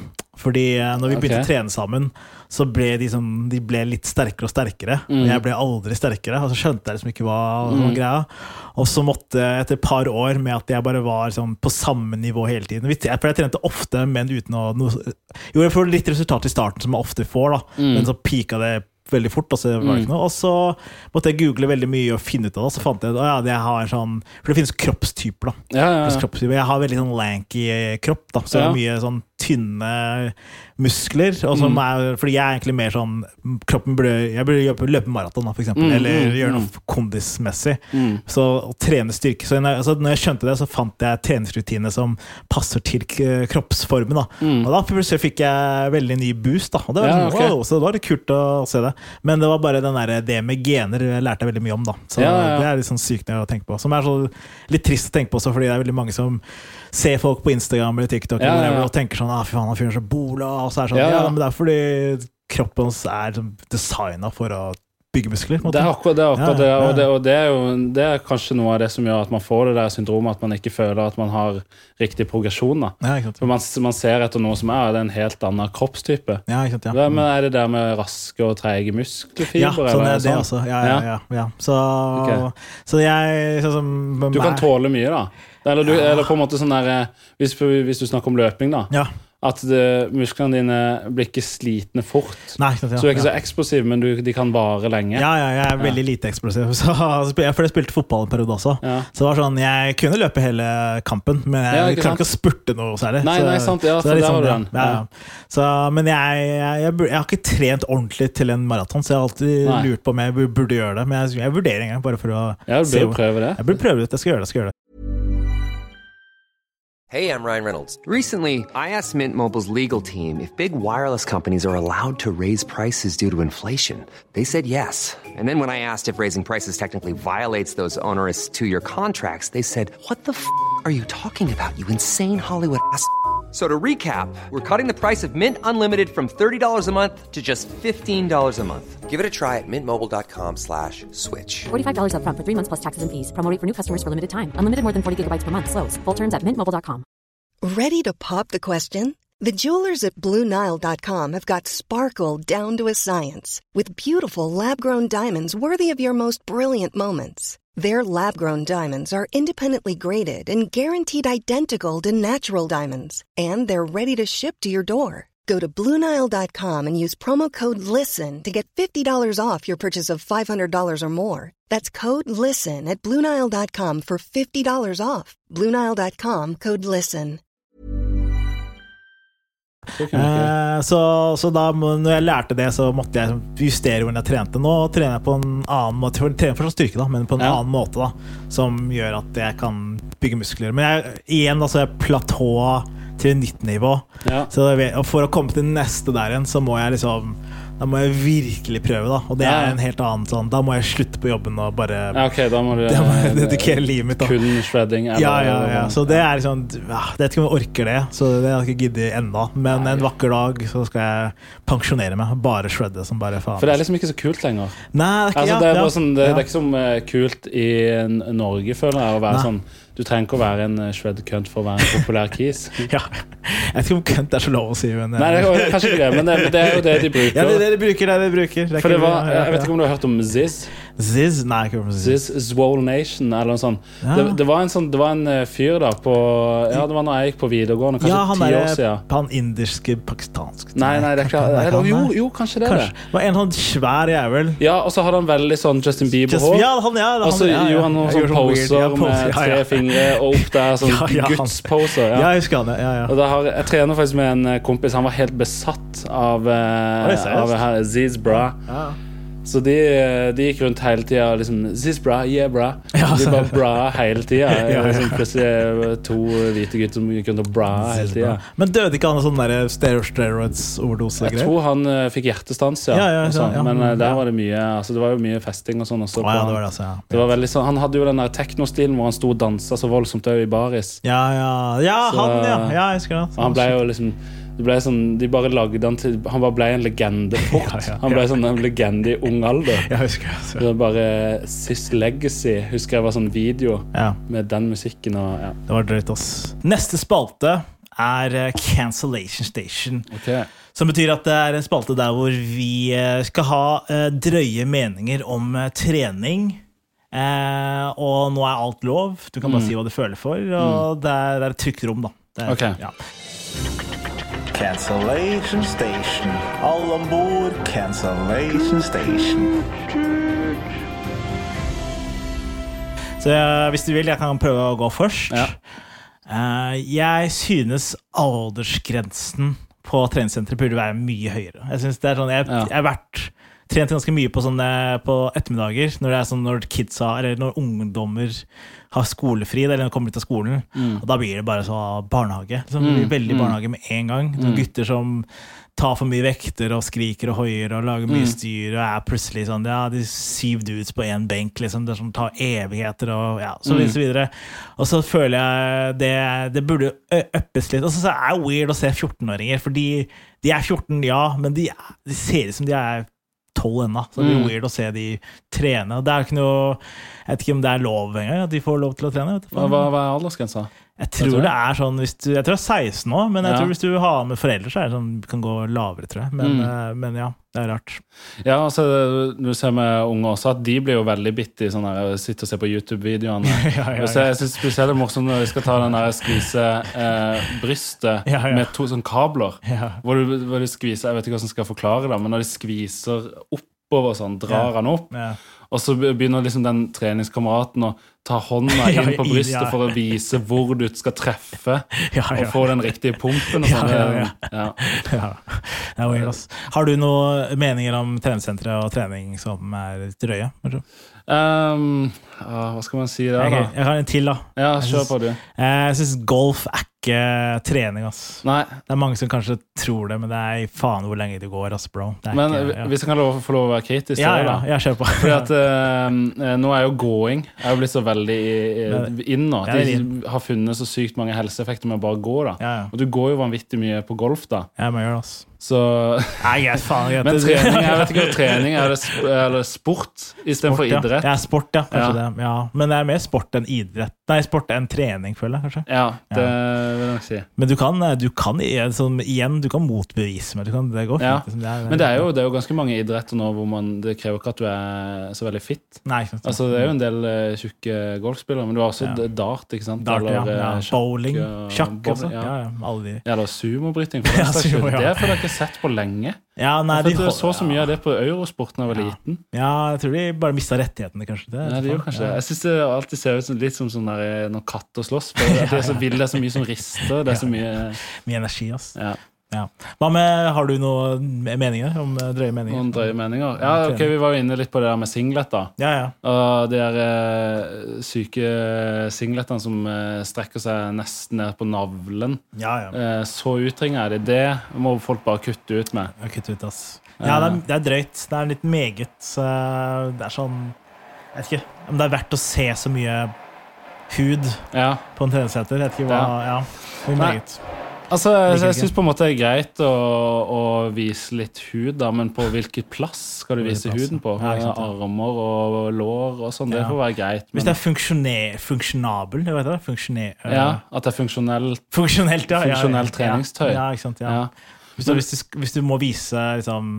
A: Fordi når vi begynte
B: Ok.
A: å trene sammen, så ble de, som, de ble litt sterkere og sterkere, og jeg ble aldri sterkere, og så skjønte jeg liksom ikke hva var greia. Og så måtte jeg etter et par år med at jeg bare var liksom, på samme nivå hele tiden. For jeg trente ofte, men uten å... Noe, jo, jeg får litt resultat i starten som jeg ofte får, da, men så pika det veldig fort, og så var det ikke noe. Og så måtte jeg google veldig mye og finne ut av det, og så fant jeg at ja, jeg har en sånn, for det finnes kroppstyper da.
B: Ja, ja, ja.
A: Kroppstyper. Jeg har veldig sånn lanky kropp da, så
B: Ja.
A: det er mye sånn tynne muskler, og som er, fordi jeg er egentlig mer sånn, kroppen burde, jeg burde løpe maraton da, for eksempel,
B: Mm,
A: eller
B: mm,
A: gjøre noe kondismessig. Så å trene styrke, så når, altså, når jeg skjønte det, så fant jeg treningsrutine som passer til k- kroppsformen da. Og da plutselig fikk jeg veldig ny boost da, og det var,
B: Ja,
A: sånn,
B: ok.
A: wow, så det var litt kult å se det. Men det var bare den der, det med gener jeg lærte jeg veldig mye om da. Så
B: Ja, ja, ja.
A: det er litt sånn sykt å tenke på. Som er så litt trist å tenke på også, fordi det er veldig mange som ser folk på Instagram eller TikTok
B: Ja, ja, ja.
A: og tenker sånn, ah, fy faen, han fyrer så bola, og så er det sånn,
B: Ja,
A: ja,
B: ja.
A: men det er fordi kroppen hans er designet for å bygge muskler. på en måte.
B: Det er akkurat det, akkurat
A: Ja,
B: det,
A: ja.
B: og, det, og det, er jo, det er kanskje noe av det som gjør at man får det der syndromet, at man ikke føler at man har riktig progresjon. Da.
A: Ja, ikke sant.
B: For man, man ser etter noe som er, det er en helt annen kroppstype.
A: Ja, ikke sant, ja.
B: Hva med, er det der med raske og treige muskelfiber?
A: Ja, sånn
B: eller
A: er det
B: sånn?
A: også. Ja, ja, ja, ja. Så,
B: Ok.
A: så jeg sånn som
B: Du kan tåle mye, da. Eller, du, eller på en måte sånn der eh, hvis, hvis du snakker om løping, da.
A: Ja.
B: At det, musklene dine blir ikke slitne fort.
A: Nei, ikke sant, ja.
B: Så du er ikke
A: ja.
B: så eksplosiv, men du, de kan vare lenge.
A: Ja, ja, jeg er veldig lite eksplosiv. Så, for jeg spilte fotball en periode også.
B: Ja.
A: Så det var sånn, jeg kunne løpe hele kampen, men jeg
B: Ja, ikke
A: kan
B: sant?
A: ikke spurte noe særlig.
B: Nei,
A: så,
B: nei, sant, ja,
A: så det er
B: for
A: litt
B: der
A: sånn,
B: var du
A: ja,
B: den.
A: ja, ja. Så, men jeg, jeg, jeg, bur- jeg har ikke trent ordentlig til en maraton, så jeg har alltid
B: Nei.
A: lurt på om jeg bur- burde gjøre det. Men jeg, jeg vurderer en gang, bare for å
B: Ja, du
A: se
B: bør jo
A: hvor-
B: prøve det.
A: Jeg burde prøve det ut, jeg skal gjøre det, jeg skal gjøre det.
E: Hey, I'm Ryan Reynolds. Recently, I asked Mint Mobile's legal team if big wireless companies are allowed to raise prices due to inflation. They said yes. And then when I asked if raising prices technically violates those onerous two-year contracts, they said, what the f*** are you talking about, you insane Hollywood ass f- So to recap, we're cutting the price of Mint Unlimited from thirty dollars a month to just fifteen dollars a month. Give it a try at mintmobile.com slash switch.
F: forty-five dollars up front for three months plus taxes and fees. Promo rate for new customers for limited time. Unlimited more than forty gigabytes per month. Slows full terms at mint mobile dot com.
G: Ready to pop the question? The jewelers at Blue Nile dot com have got sparkle down to a science with beautiful lab-grown diamonds worthy of your most brilliant moments. Their lab-grown diamonds are independently graded and guaranteed identical to natural diamonds, and they're ready to ship to your door. Go to Blue Nile dot com and use promo code LISTEN to get fifty dollars off your purchase of five hundred dollars or more. That's code LISTEN at Blue Nile dot com for fifty dollars off. Blue Nile dot com, code LISTEN.
A: Eh, så, så da må- når jeg lærte det, så måtte jeg justere hvordan jeg trente. Nå trener jeg på en annen måte, for jeg trener fortsatt styrke da, men på en
B: Ja.
A: annen måte da, som gjør at jeg kan bygge muskler. Men jeg, igjen da, så er jeg platå til nytt nivå.
B: Ja.
A: Så jeg vet, og for å komme til neste der igjen, så må jeg liksom, da må jeg virkelig prøve da, og det
B: Ja.
A: er en helt annen sånn, da må jeg slutte på jobben og bare,
B: Ja, ok, da må du
A: da må jeg
B: eh,
A: dedikere livet mitt da.
B: kun shredding. Eller,
A: Ja, ja, ja. Så det er liksom, ja, jeg vet ikke om jeg orker det, så det har jeg ikke giddet enda. Men en vakker dag så skal jeg pensjonere meg, bare shredde som bare faen.
B: For det er liksom ikke så kult lenger.
A: Nei, det er ikke,
B: Altså,
A: ja,
B: det, er
A: ja,
B: bare sånn, det,
A: ja.
B: det er ikke som eh, kult i N- Norge, føler jeg, å være
A: Nei.
B: sånn. Du trenger ikke å være en eh, shred cunt for å være en populær kis.
A: Ja. Jeg vet ikke om kønt er så lov å si, men
B: Nei, det er kanskje ikke det, men det, men det er jo det de bruker.
A: ja, det er det de bruker, det er det de bruker. Det er
B: For det
A: ikke-
B: var,
A: ja, ja,
B: jeg vet ikke om du har hørt om Ziz.
A: Ziz? Nei, ikke om Ziz.
B: Ziz Swole Nation, eller noe sånt.
A: Ja.
B: Det, det var en sånn, det var en eh, fyr da på, ja, det var når jeg gikk på videregående, kanskje
A: Ja, han
B: ti år
A: er
B: siden.
A: han indiske, pakistansk.
B: Nei, nei, det er ikke,
A: kanskje- nei,
B: eller,
A: han,
B: jo,
A: nei.
B: jo, kanskje det er
A: Kanskje.
B: det.
A: Det var en sånn svær jævel.
B: Ja, og så hadde han veldig sånn Justin
A: Just,
B: Bieber-hår.
A: ja, han, ja, han,
B: Og så
A: ja, ja.
B: gjorde han noen
A: Jeg
B: sånn
A: gjorde sånn weird,
B: poser
A: ja, pose,
B: med
A: ja,
B: tre
A: ja.
B: fingre og opp der, sånn
A: Ja, ja, han-
B: gudsposer.
A: Ja,
B: Ja.
A: jeg husker han, ja, ja.
B: Og da har, jeg trener faktisk med en eh, kompis. Han var helt besatt av, eh,
A: Oi, seriøst?
B: av her, Ziz bra.
A: Ja.
B: Så de, de gikk rundt hele tida og liksom Ziz bra, yeah bra.
A: Ja,
B: de
A: så-
B: bare bra hele tida.
A: Ja, ja.
B: Liksom, plutselig eh, to hvite gutter som gikk rundt og bra hele tida.
A: Men døde ikke han av sånn der steroids-overdose
B: Jeg tror han eh, fikk hjertestans, ja.
A: Ja, ja,
B: og sånn.
A: ja,
B: Men eh, der
A: ja.
B: var det mye Altså det var jo mye festing og sånn også.
A: Å,
B: på
A: ja,
B: han.
A: det var det, altså, ja.
B: Det var veldig sånn, han hadde jo den der teknostilen hvor han sto og dansa så voldsomt òg i baris.
A: Ja, ja, ja,
B: Så-
A: han, ja, ja, jeg husker det.
B: Og han ble jo liksom det ble sånn, De bare lagde han til Han bare ble en legende fort.
A: Ja, ja,
B: Han ble
A: ja.
B: sånn en legende i ung alder.
A: Jeg husker det. altså.
B: Det var bare Sis Legacy. Husker jeg var sånn video
A: Ja,
B: med den musikken og ja.
A: det var drøyt, ass. Neste spalte er Cancellation Station.
B: Okay.
A: Som betyr at det er en spalte der hvor vi skal ha drøye meninger om trening. Eh, og nå er alt lov. Du kan bare mm. si hva du føler for, og mm. det, er, det er et trygt rom, da. Det er,
B: okay.
A: ja. Cancellation Station. Alle ombord, Cancellation Station. Så uh, hvis du vil, jeg kan prøve å gå først.
B: Ja.
A: Uh, jeg synes aldersgrensen på treningssenteret burde være mye høyere. Jeg synes det er sånn, jeg, ja. jeg har vært trent ganske mye på, sånne, på ettermiddager, når det er sånn når kidsa, eller når ungdommer har skolefri, eller når de kommer ut av skolen, mm. og da blir det bare så barnehage. Så det blir veldig barnehage med en gang. Noen mm. gutter som tar for mye vekter og skriker og høyer og lager mye styr og er plutselig sånn, ja, de syv dudes på en benk, liksom, det som tar evigheter og ja, så videre, så videre. Og så føler jeg det, det burde øppes litt. Og så er det weird å se fjorten-åringer, fordi de er fjorten, ja, men de, de ser ut som de er tolv ennå, så det blir weird å se de trene. Og det er ikke noe, jeg vet ikke om det er lov engang, at de får lov til å trene.
B: Hva, hva er aldersgrensa?
A: Jeg tror, tror det er sånn, hvis du, jeg tror det er seksten nå, men jeg ja. tror hvis du har med foreldre, så er det sånn, du kan gå lavere, tror jeg. Men, mm. uh, men ja, det er rart.
B: Ja, altså, du ser med unge også, at de blir jo veldig bitt i sånn her, sitte og se på YouTube-videoene. ja, ja, ja. Jeg synes spesielt det er morsomt når vi skal ta den der skvise eh, brystet ja, ja. med to sånne kabler, ja. hvor, du, hvor du skviser, jeg vet ikke hvordan jeg skal forklare det, men når de skviser oppover sånn, drar ja. han opp, ja. og så begynner liksom den treningskameraten å ta hånda inn på brystet ja, ja. for å vise hvor du skal treffe ja, ja. og få den riktige pumpen og sånn.
A: Ja, ja, ja. ja. ja. ja Har du noen meninger om treningssenteret og trening som er drøye?
B: Um, ja, hva skal man si der, da?
A: Jeg, jeg har en til, da.
B: Ja, kjør på du.
A: Jeg synes golf er ikke trening, ass.
B: Nei.
A: Det er mange som kanskje tror det, men det er faen hvor lenge det går, ass, bro.
B: Men
A: ikke, ja.
B: hvis jeg kan lov, få lov å være kritisk
A: ja,
B: til det, da.
A: Ja, jeg kjører på.
B: Fordi at uh, nå er jo gåing, jeg har blitt så veldig inn nå. De ja, har funnet så sykt mange helseeffekter med å bare gå, da. Ja, ja. Og du går jo vanvittig mye på golf, da.
A: Ja, men gjør det, ass.
B: Så
A: Nei, jeg, faen, jeg
B: men trening, jeg vet ikke om trening er det sp eller sport i stedet for idrett.
A: Ja, sport, ja, kanskje ja. det. Ja. Men det er mer sport enn idrett. Nei, sport enn trening, føler jeg, kanskje.
B: Ja, det ja. vil jeg nok si.
A: Men du kan, du kan sånn, igjen, du kan motbevise meg. Du kan, det går
B: ja.
A: fint. Det er,
B: men det er, jo, det er jo ganske mange idretter nå hvor man, det krever ikke at du er så veldig fit.
A: Nei, ikke sant.
B: Altså, det er jo en del uh, tjukke golfspillere, men du har også ja. dart, ikke sant?
A: Dart,
B: eller,
A: ja. ja. Bowling, sjakk,
B: også.
A: Ja. Ja, ja, alle de.
B: Ja, eller sumobryting. Ja, sumo, ja. Det får jeg ikke sett på lenge.
A: Ja, nei,
B: jeg
A: de
B: de så så mye av det på Eurosport da jeg var
A: ja.
B: liten.
A: Ja, jeg tror de bare mistet rettighetene, kanskje. Det,
B: ja, de gjør kanskje. Ja. Jeg synes det alltid ser ut som, litt som sånn der, når katter slåss. For det er så vild, det er så mye som rister, det er så mye...
A: Mye energi, ass.
B: Ja.
A: Ja. Hva med, har du noen meninger om drøye meninger?
B: Noen drøye meninger? Ja, ok, vi var jo inne litt på det der med singlet da.
A: Ja, ja.
B: Og de der eh, syke singletene som eh, strekker seg nesten ned på navlen.
A: Ja, ja.
B: Eh, så utringen er det. Det må folk bare kutte ut med.
A: Ja, kutte ut, ass. Ja, det er, det er drøyt. Det er litt meget. Det er sånn, jeg vet ikke, om det er verdt å se så mye hud
B: ja.
A: på en treningssenter. Jeg vet ikke hva, ja. ja. Det er meget.
B: Altså, jeg, jeg synes på en måte det er greit å, å vise litt hud da, men på hvilket plass skal du vise huden på? Ja, armer og lår og sånn, ja. Det får være greit. Men... Hvis
A: det er funksjonabel, jeg vet det, funksjoner...
B: Ja, at det er funksjonelt,
A: funksjonelt, ja,
B: funksjonelt ja, ja. treningstøy.
A: Ja, ikke sant, ja. ja. Hvis, du, hvis, du, hvis du må vise liksom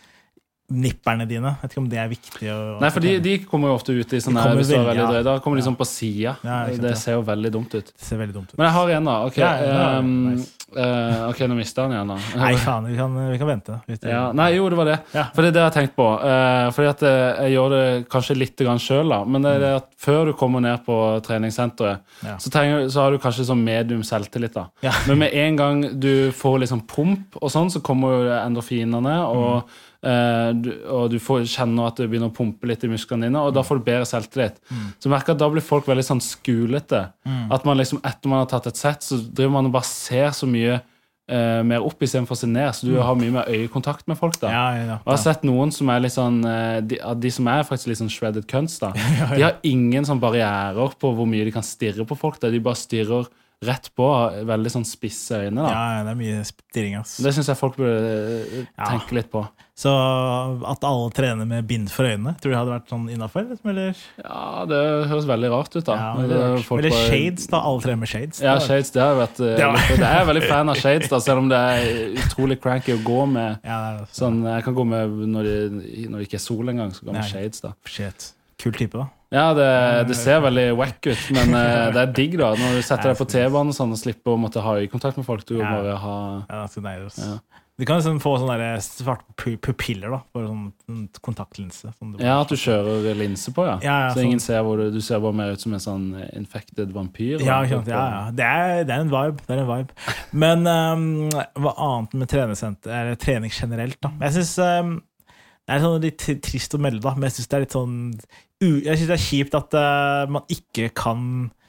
A: nipperne dine, jeg vet ikke om det er viktig å...
B: Nei, for de, de kommer jo ofte ut i sånne her, hvis det er veldig drøy, da kommer de
A: ja.
B: sånn på siden,
A: ja, sant,
B: det
A: ja.
B: ser jo veldig dumt ut.
A: Det ser veldig dumt ut.
B: Men jeg har en da, ok,
A: ja, ja,
B: um,
A: nice.
B: uh, ok, nå mistet han igjen da.
A: Nei, faen, vi kan, vi kan vente.
B: Ja, nei, jo, det var det. Ja. For det er det jeg har tenkt på, uh, fordi at jeg gjør det kanskje litt grann selv da, men det er det at før du kommer ned på treningssenteret, ja. så, tenker, så har du kanskje sånn medium selvtillit da. Ja. Men med en gang du får liksom pump og sånn, så kommer jo endorfinene, og mm. Uh, du, og du får kjenne at du begynner å pumpe litt i musklene dine, og da får du bedre selvtillit. Mm. Så jeg merker at da blir folk veldig sånn skulete. Mm. At man liksom, etter man har tatt et sett, så driver man og bare ser så mye uh, mer opp i stedet for å se ned, så du mm. har mye mer øyekontakt med folk da.
A: Ja, ja, ja.
B: Og jeg har sett noen som er litt sånn, uh, de, de som er faktisk litt sånn shredded cunts da, ja, ja. De har ingen sånn barrierer på hvor mye de kan stirre på folk da. De bare stirrer rett på, veldig sånn spisse øyne da.
A: Ja, det er mye stirring, ass.
B: Det synes jeg folk burde tenke ja. litt på.
A: Så at alle trener med bind for øynene, tror du det hadde vært sånn innenfor? Eller?
B: Ja, det høres veldig rart ut da.
A: Ja, det det eller shades da, alle trener med shades.
B: Ja, shades, det har vært, det var... jeg er veldig fan av shades da, selv om det er utrolig cranky å gå med. Ja, det er sånn, jeg kan gå med når det, når det ikke er sol engang, så går jeg med shades da.
A: Shit, kul type da.
B: Ja, det, det ser veldig wack ut, men uh, det er digg da, når du setter deg på T-banen og sånn, og slipper å måtte ha i kontakt med folk, du ja. bare ha...
A: Ja, det er deilig. Ja. Du kan liksom få sånne der svarte pupiller da, for sånn kontaktlinse. Sånn
B: ja, at du kjører linse på, ja.
A: ja, ja
B: så ingen ser hvor du, du ser bare mer ut som en sånn infected vampyr.
A: Ja, ja, ja. Det, er, det er en vibe, det er en vibe. Men um, hva annet med treningssenter, eller trening generelt da? Jeg synes... Um, Det er sånn litt trist å melde da, men jeg synes det er litt sånn jeg synes det er kjipt at uh, man ikke kan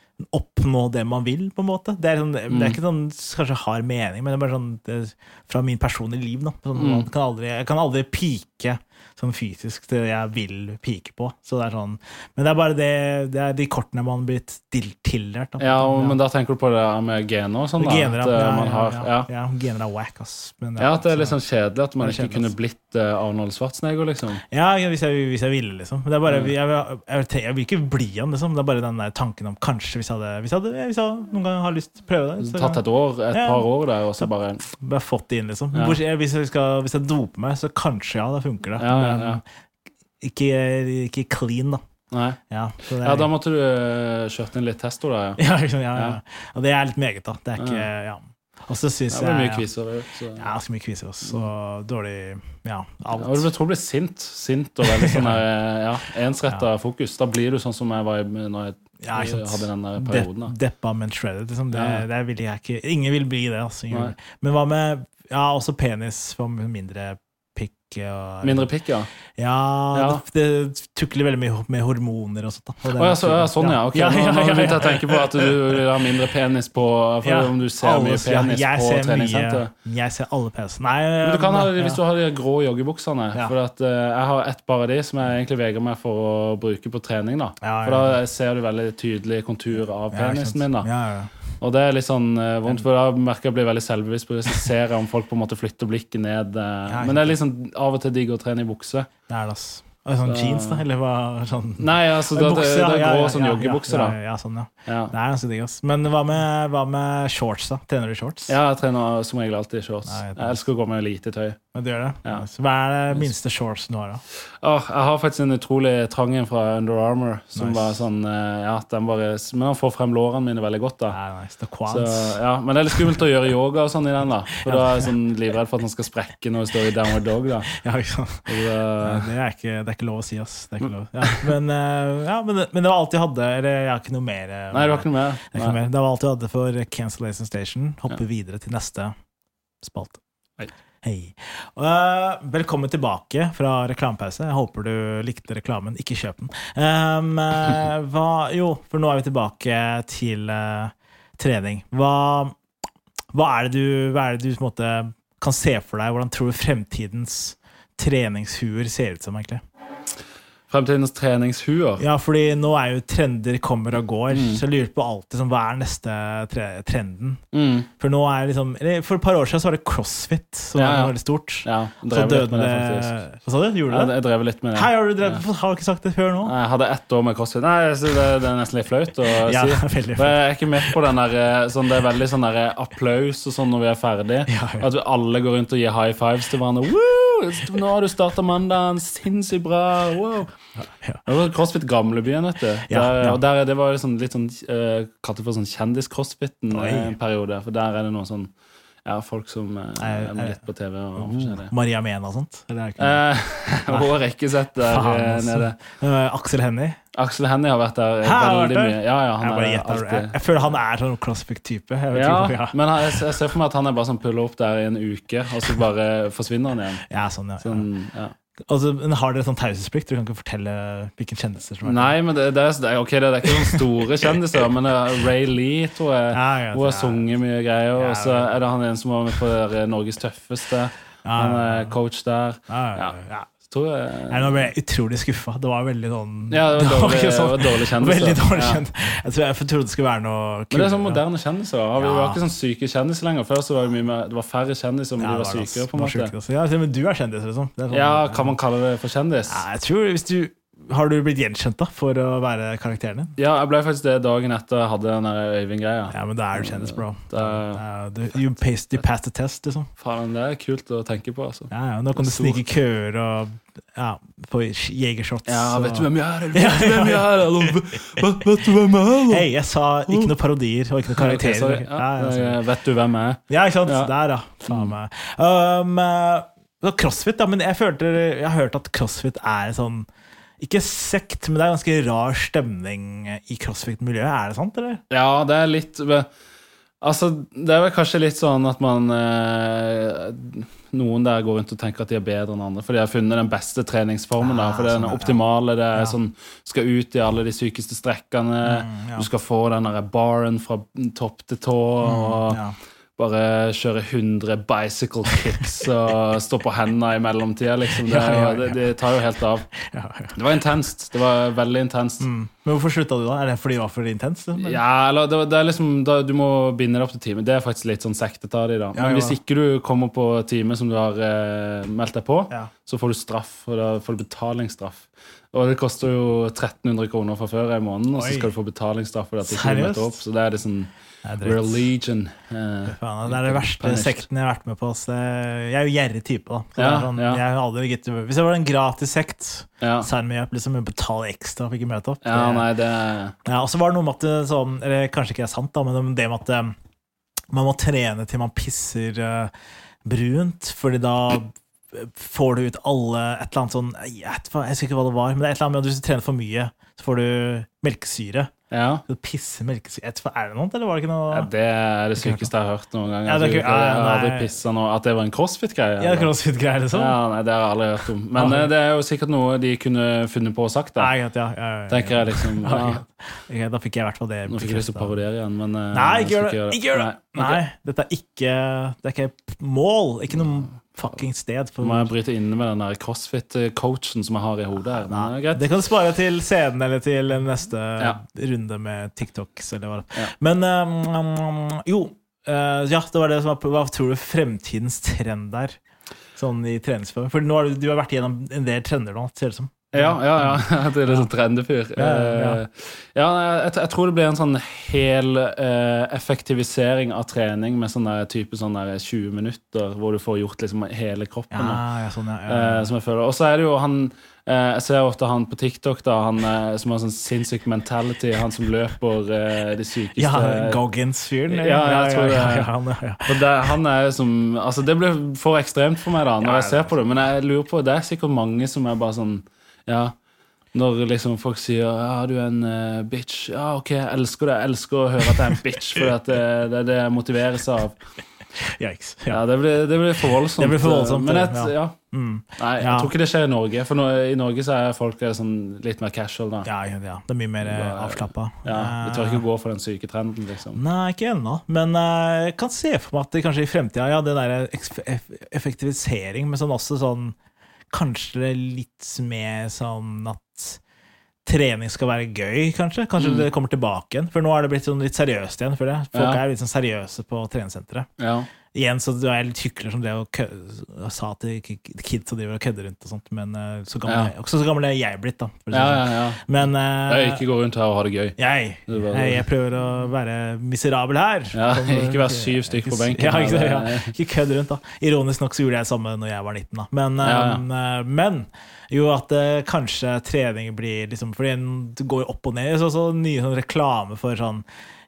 A: oppnå det man vil på en måte. Det er, sånn, mm. det er ikke sånn kanskje har mening, men det er bare sånn det er fra min personlige liv da. Sånn, mm. man kan aldri, jeg kan aldri pike sånn fysisk det jeg vil pike på. Så det er sånn, men det er bare det, det er de kortene man blir tillært.
B: Ja, og, ja, men da tenker du på det med gener og sånn da?
A: Gener,
B: at,
A: ja,
B: man har,
A: ja, ja, ja. ja, gener er whack, ass. Men,
B: ja, at det er litt sånn kjedelig at man ikke kjedelig, kunne blitt uh, Arnold Schwarzenegger, liksom.
A: Ja, hvis jeg, hvis jeg ville, liksom. Men det er bare, jeg, jeg, jeg, jeg vil ikke bli han, liksom. Det er bare den der tanken om kanskje hvis jeg hadde, hvis jeg, hadde, hvis jeg noen gang har lyst til å prøve det.
B: Så, tatt et år, et ja, par år der, og så bare...
A: Bare fått det inn, liksom. Ja. Hvis, jeg skal, hvis jeg doper meg, så kanskje ja, det funker det.
B: Ja, ja, ja.
A: Ikke, ikke clean da.
B: Nei.
A: Ja, er,
B: ja, da måtte du uh, kjørt inn litt testo da, ja.
A: Ja, liksom, ja, ja. ja. Og det er litt meget da. Det er ikke, ja. Og så synes jeg...
B: Det blir mye kviser. Så.
A: Ja, så mye kviser også. Og dårlig, ja, alt.
B: Ja, og du tror du blir sint. Sint og veldig sånn der, ja, ensrettet ja. fokus. Da blir du sånn som jeg var når jeg,
A: ja,
B: jeg hadde den der perioden da.
A: De, deppa, men shredded, liksom. Det, ja. det vil jeg ikke... Ingen vil bli det, altså. Men hva med... Ja, også penis for mindre pikk. Og,
B: mindre pikk, ja.
A: Ja, ja. Det, det tukler veldig mye med hormoner og sånt da. Og
B: oh, ja, så, ja, sånn ja, ok. Ja, ja, ja, ja, ja. Nå begynte jeg å tenke på at du vil ha mindre penis på, for ja. om du ser alle, mye penis ja, på treningssenter.
A: Jeg ser alle penis. Nei,
B: men du kan ha,
A: ja.
B: hvis du har de grå joggebuksene, ja. for at, uh, jeg har ett par av de som jeg egentlig veger meg for å bruke på trening da. Ja, ja, ja. For da ser du veldig tydelig kontur av penisen min da. Ja, ja, ja. Og det er litt sånn uh, vondt, for da merker jeg blir veldig selvbevisst på det, så ser jeg om folk på en måte flytter blikket ned. Uh, ja, men det er liksom av og til digg å trene i bukse.
A: Det er det, ass. Sånn jeans da, eller hva sånn...
B: Nei, altså, det, bukse, det, det er grå ja, ja, sånn joggebukse da.
A: Ja, ja, sånn, ja. ja. Det er ganske digg, ass. Men hva med, hva med shorts da? Trener du shorts?
B: Ja, jeg trener som regel alltid shorts. Nei, jeg, jeg elsker å gå med lite tøy.
A: Men du gjør det?
B: Ja.
A: Så hva er det minste shorts du har da?
B: Oh, jeg har faktisk en utrolig trangen fra Under Armour, som nice. Var sånn, ja, den bare... Men den får frem lårene mine veldig godt da.
A: Ja, nice. Det er quads.
B: Så, ja, men det er litt skummelt å gjøre yoga og sånn i den da. For da er jeg sånn livredd for at den skal sprekke når det står i downward dog da.
A: Ja, ikke sant. Det, det, er ikke, det er ikke lov å si, ass. Det er ikke lov. Ja, men, ja, men, det, men det var alt jeg hadde, eller jeg har ikke noe mer.
B: Nei, det var ikke noe mer.
A: Det, ikke noe mer. Det var alt jeg hadde for Cancellation Station. Hoppe ja. videre til neste spalte.
B: Hei.
A: Hei. Uh, velkommen tilbake fra reklamepause. Jeg håper du likte reklamen. Ikke kjøp den. Um, uh, hva, jo, for nå er vi tilbake til uh, trening. Hva, hva er det du, hva er det du på en måte, kan se for deg? Hvordan tror du fremtidens treningshuer ser ut som egentlig?
B: Fremtidens treningshuer.
A: Ja, fordi nå er jo trender kommer og går, mm. så jeg lurer på alltid sånn, hva er neste tre trenden? Mm. For nå er liksom, eller for et par år siden så var det CrossFit, som ja, ja. var veldig stort.
B: Ja, drev litt med det faktisk.
A: Hva sa du? Gjorde du
B: ja,
A: det?
B: Jeg drev litt med det.
A: Hei, har du drevet, ja. har du ikke sagt det før nå?
B: Nei, jeg hadde ett år med CrossFit. Nei, det, det er nesten litt flaut å
A: ja,
B: si.
A: Veldig flaut.
B: Jeg er ikke med på den der, sånn, det er veldig sånn der applaus og sånn når vi er ferdige. Ja, ja. At vi alle går rundt og gir high fives til hverandre. Woo! Nå har du startet mandagen, sinnssykt bra, wow. Ja, ja. Det var CrossFit Gamlebyen, vet du.
A: Ja,
B: der,
A: ja.
B: Og der, det var liksom litt sånn, uh, kalt det for sånn kjendis-crossfiten en periode, for der er det noen sånn, ja, folk som uh, er med litt på T V og uh, forskjellig.
A: Maria Mena og sånt? Eller ikke
B: uh, hun har ikke sett der Faen, nede.
A: Axel Hennie?
B: Axel Hennie har vært der
A: Hæ,
B: veldig
A: der?
B: mye. Ja, ja, han
A: jeg,
B: er alltid...
A: jeg, jeg føler han er sånn CrossFit-type.
B: Ja, ja, men jeg, jeg ser for meg at han er bare sånn puller opp der i en uke, og så bare forsvinner han igjen.
A: Ja, sånn, ja.
B: Sånn, ja.
A: Altså, har dere sånn taushetsplikt? Du kan ikke fortelle hvilken kjendiser som er.
B: Nei, men det, det, er, okay, det er ikke sånne store kjendiser, men det er Ray Lee, tror jeg.
A: Ja, ja,
B: hun har sunget mye greier, og så er det han en som var med på Norges tøffeste. Han er coach der.
A: Ja, ja, ja.
B: tror jeg...
A: Nei, nå ble jeg utrolig skuffet. Det var veldig sånn...
B: Ja, det var dårlig, det var dårlig kjendelse.
A: Veldig dårlig
B: ja.
A: kjendelse. Jeg tror jeg trodde det skulle være noe kult.
B: Men det er sånn moderne kjendiser. Vi ja. var ikke sånn syke kjendiser lenger. Før så var det mye mer, det var færre kjendiser, men ja, de var sykere på en måte.
A: Ja, men du er kjendis, liksom. Det er sånn,
B: ja, kan man kalle det for kjendis?
A: Ja, jeg tror hvis du... Har du blitt gjenkjent da, for å være karakteren din?
B: Ja, jeg ble faktisk det dagen etter jeg hadde den Øyvind-greia.
A: Ja, men da er du kjendis, bro. Da, da, you, passed, you passed the test, liksom.
B: Faen, det er kult å tenke på, altså.
A: Ja, ja, nå kan du snike køer og ja, på jegershots.
B: Ja, vet du hvem jeg er? Vet du hvem jeg er? Vet du hvem jeg er?
A: Hei, jeg sa ikke noe parodier og ikke noe karakterer.
B: Okay, ja, ja, vet du hvem jeg er?
A: Ja, ikke sant? Ja. Der, ja. Faen meg. Um, uh, CrossFit, da, men jeg, følte, jeg har hørt at CrossFit er sånn ikke sekt, men det er ganske rar stemning i CrossFit-miljøet. Er det sant, eller?
B: Ja, det er litt... Altså, det er vel kanskje litt sånn at man... Eh, noen der går rundt og tenker at de er bedre enn andre, for de har funnet den beste treningsformen, ja, da, for det er den optimale, det er ja. sånn, skal ut i alle de sykeste strekkene, mm, ja. du skal få den der baren fra topp til tå, mm, og... Ja. Bare kjøre hundre bicycle kicks og stå på hendene i mellomtida, liksom. Det, ja, ja, ja. Det, det tar jo helt av. Ja, ja. Det var intenst. Det var veldig intenst. Mm.
A: Men hvorfor sluttet du da? Er det fordi det var for intenst? Eller?
B: Ja, eller det, det er liksom, da, du må binde det opp til time. Det er faktisk litt sånn sektet av det da. Men ja, hvis ikke du kommer på time som du har eh, meldt deg på, ja. så får du straff, og da får du betalingsstraff. Og det koster jo tretten hundre kroner fra før i måneden, og så skal du få betalingsstraff for at du ikke møter opp. Så det er det sånn religion. Uh,
A: det er det verste punished. Sekten jeg har vært med på. Så jeg er jo gjerrig type. Da.
B: Ja,
A: sånn,
B: ja.
A: Jeg har aldri gitt, hvis det var en gratis sekt,
B: ja.
A: sign me up, liksom, jeg betaler ekstra for ikke møte opp.
B: Ja,
A: det,
B: nei, det...
A: ja, og så var det noe med at, sånn, eller kanskje ikke er sant, da, men det med at man må trene til man pisser uh, brunt, fordi da får du ut alle et eller annet sånn, jeg vet ikke hva det var, men det er et eller annet med at hvis du trener for mye, så får du melkesyre.
B: Ja.
A: Så pisse melkesyre. Er det noe, eller var det ikke noe?
B: Ja, det er det sykeste jeg har hørt noen gang.
A: Ja, det er ikke,
B: jeg har aldri pisset noe. At det var en crossfit-greie?
A: Ja, crossfit-greie, liksom.
B: Ja, nei, det har jeg aldri hørt om. Men ah. det er jo sikkert noe de kunne funnet på og sagt, da.
A: Ja, ja, ja, ja.
B: Tenker jeg liksom, ja.
A: Okay, da fikk jeg i hvert fall det.
B: Nå fikk jeg lyst til å parodiere igjen, men...
A: Nei, ikke gjør det.
B: Ikke gjør det.
A: Ikke gjør det. Nei, okay. Nei, dette er ikke, det er ikke mål, ikke noe fucking sted. For...
B: Må jeg bryte inne med den der CrossFit-coachen som jeg har i hodet her?
A: Nei, det, det kan du spare til scenen eller til neste ja. runde med TikToks eller hva. Ja. Men um, jo, uh, ja, det var det som var, hva tror du fremtidens trend der? Sånn i treningsform. For nå har du, du har vært gjennom en del trender nå, ser det som.
B: Ja, ja, ja. Det er litt sånn trendefyr. Ja, ja. ja jeg, jeg tror det blir en sånn hel uh, effektivisering av trening med sånn der type sånn der tjue minutter, hvor du får gjort liksom hele kroppen.
A: Ja, ja, sånn, ja, ja, ja.
B: Uh, som jeg føler. Og så er det jo han, uh, jeg ser ofte han på TikTok da, han uh, som har sånn sinnssyk mentality, han som løper uh, de sykeste...
A: Ja, Goggins-fyren.
B: Ja, jeg tror det.
A: Ja, ja, han, ja.
B: Og det, han er som, altså det blir for ekstremt for meg da, når ja, jeg ser på det, men jeg lurer på, det er sikkert mange som er bare sånn, ja, når liksom folk sier ja, du er en uh, bitch, ja, ok, jeg elsker det, jeg elsker å høre at jeg er en bitch, for at det, det er det jeg motiveres av.
A: Yikes,
B: ja. ja, det blir, det blir for voldsomt.
A: Det blir for voldsomt,
B: men et, ja.
A: ja. Mm.
B: Nei, jeg
A: ja.
B: tror ikke det skjer i Norge, for nå, i Norge så er folk sånn litt mer casual da.
A: Ja, ja, ja. Det er mye mer avslappet.
B: Ja, vi tør ikke gå for den syke trenden, liksom.
A: Nei, ikke ennå, men uh, jeg kan se for meg at det kanskje i fremtiden, ja, det der effektivisering, men sånn også sånn kanskje litt mer sånn at trening skal være gøy, kanskje. Kanskje mm. det kommer tilbake igjen. For nå er det blitt sånn litt seriøst igjen, for det. Folk ja. er litt sånn seriøse på treningssenteret. Ja. Igjen så du er litt hykler som det og sa til kids og driver og kødder rundt og sånt, men uh, så gammel, ja. også så gammel er jeg blitt da.
B: Ja, ja, ja.
A: Men uh,
B: jeg ikke gå rundt her og ha det gøy.
A: Jeg, jeg, jeg prøver å være miserabel her.
B: Ja, som, ikke være syv stykker på benken.
A: Ja, ikke, ja, ikke kødd rundt da. Ironisk nok så gjorde jeg det samme når jeg var nitten da. Men, uh, ja, ja. men jo at uh, kanskje trening blir liksom, fordi det går opp og ned, så, så nye sånn reklame for sånn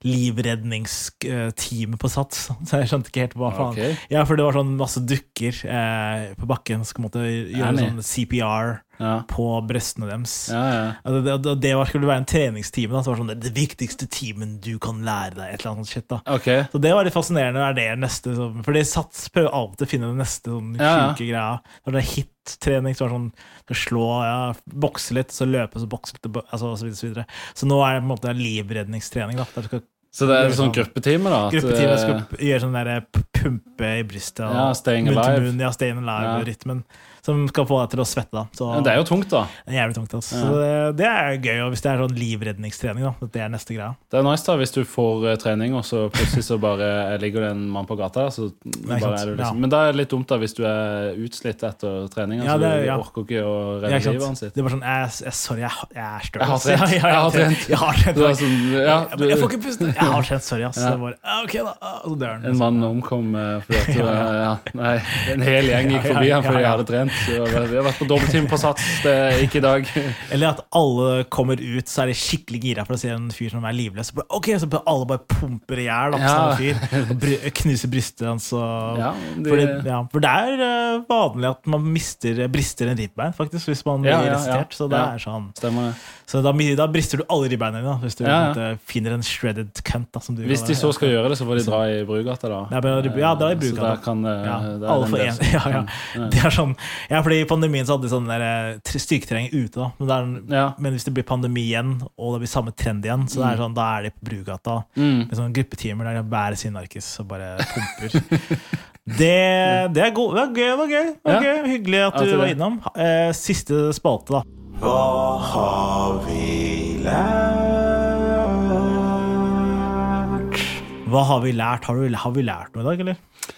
A: livredningsteamet på Sats, så jeg skjønte ikke helt hva faen. Okay. Ja, for det var sånn masse dukker eh, på bakken, som måtte gjøre sånn C P R ja. på brøstene deres. Ja, ja. Altså, det, det var, skulle være en treningsteam, da, så var det sånn, det, det viktigste teamen du kan lære deg, et eller annet sånt shit da.
B: Okay.
A: Så det var litt fascinerende, er det neste, så, for det Sats prøver alltid å finne det neste sånn ja, syke ja. greia. Det var det hit-trening, så var det sånn, skal slå, ja, bokse litt, så løpe, så bokse litt, altså, og så videre, så videre. Så nå er det på en måte livredningstrening da, der skal
B: så det er en sånn gruppetime da?
A: Gruppetime skal gjøre sånn der pumpe i brystet og
B: ja, staying alive.
A: Ja, staying alive-rytmen. som skal få deg til å svette da. Så,
B: ja, det er jo tungt da.
A: Det er jævlig tungt, altså. Ja. Så det, det er gøy, og hvis det er sånn livredningstrening da, det er neste greie.
B: Det er nice da, hvis du får uh, trening, og så plutselig så bare ligger det en mann på gata, så bare er du liksom... Ja. Men da er det litt dumt da, hvis du er utslitt etter trening,
A: ja,
B: så
A: det,
B: du
A: ja.
B: orker ikke å redde livet hans sitt.
A: Det er bare sånn, jeg, jeg, sorry, jeg, jeg er større.
B: Jeg har trent. Jeg har trent.
A: Jeg har trent.
B: Jeg, sånn, ja,
A: du... jeg får ikke puste. Jeg har trent, sorry, ass. Ja. Bare, ok da. Så dør den.
B: En mann omkom fordi at du, ja, nei, en hel gjeng gikk forbi han fordi jeg hadde trent. Vi har vært på dobbelttime på sats, det er ikke i dag.
A: Eller at alle kommer ut, så er de skikkelig gira for å se en fyr som er livløs. Ok, så alle bare pumper i hjel, ja. Fyr, og knuser brystet hans. Og... Ja, de... for, det, ja, for det er uh, vanlig at man mister, brister en ribbein, faktisk, hvis man blir ja, ja, resistert. Så det ja. Er sånn. Stemmer det. Så da, da brister du alle ribbeinene da, hvis du ja, ja. finner en shredded cunt da, som du
B: hvis de så skal gjøre det, så får de dra i Brugata da.
A: Ja, ja dra i Brugata.
B: Så der kan
A: ja, alle for en. Ja, ja. Det er sånn, ja, fordi i pandemien så hadde de sånn der styrketrening ute da, men, der, ja. Men hvis det blir pandemi igjen, og det blir samme trend igjen, så det er sånn, da er de på Brugata mm. med sånne gruppetimer der de bærer sin narkis og bare pumper. det, det er god, det er gøy, det var gøy, det var gøy. Hyggelig at du var innom. Eh, siste spalte da. Hva har vi lært? Hva har vi lært? Har, du, har vi lært noe i dag, eller?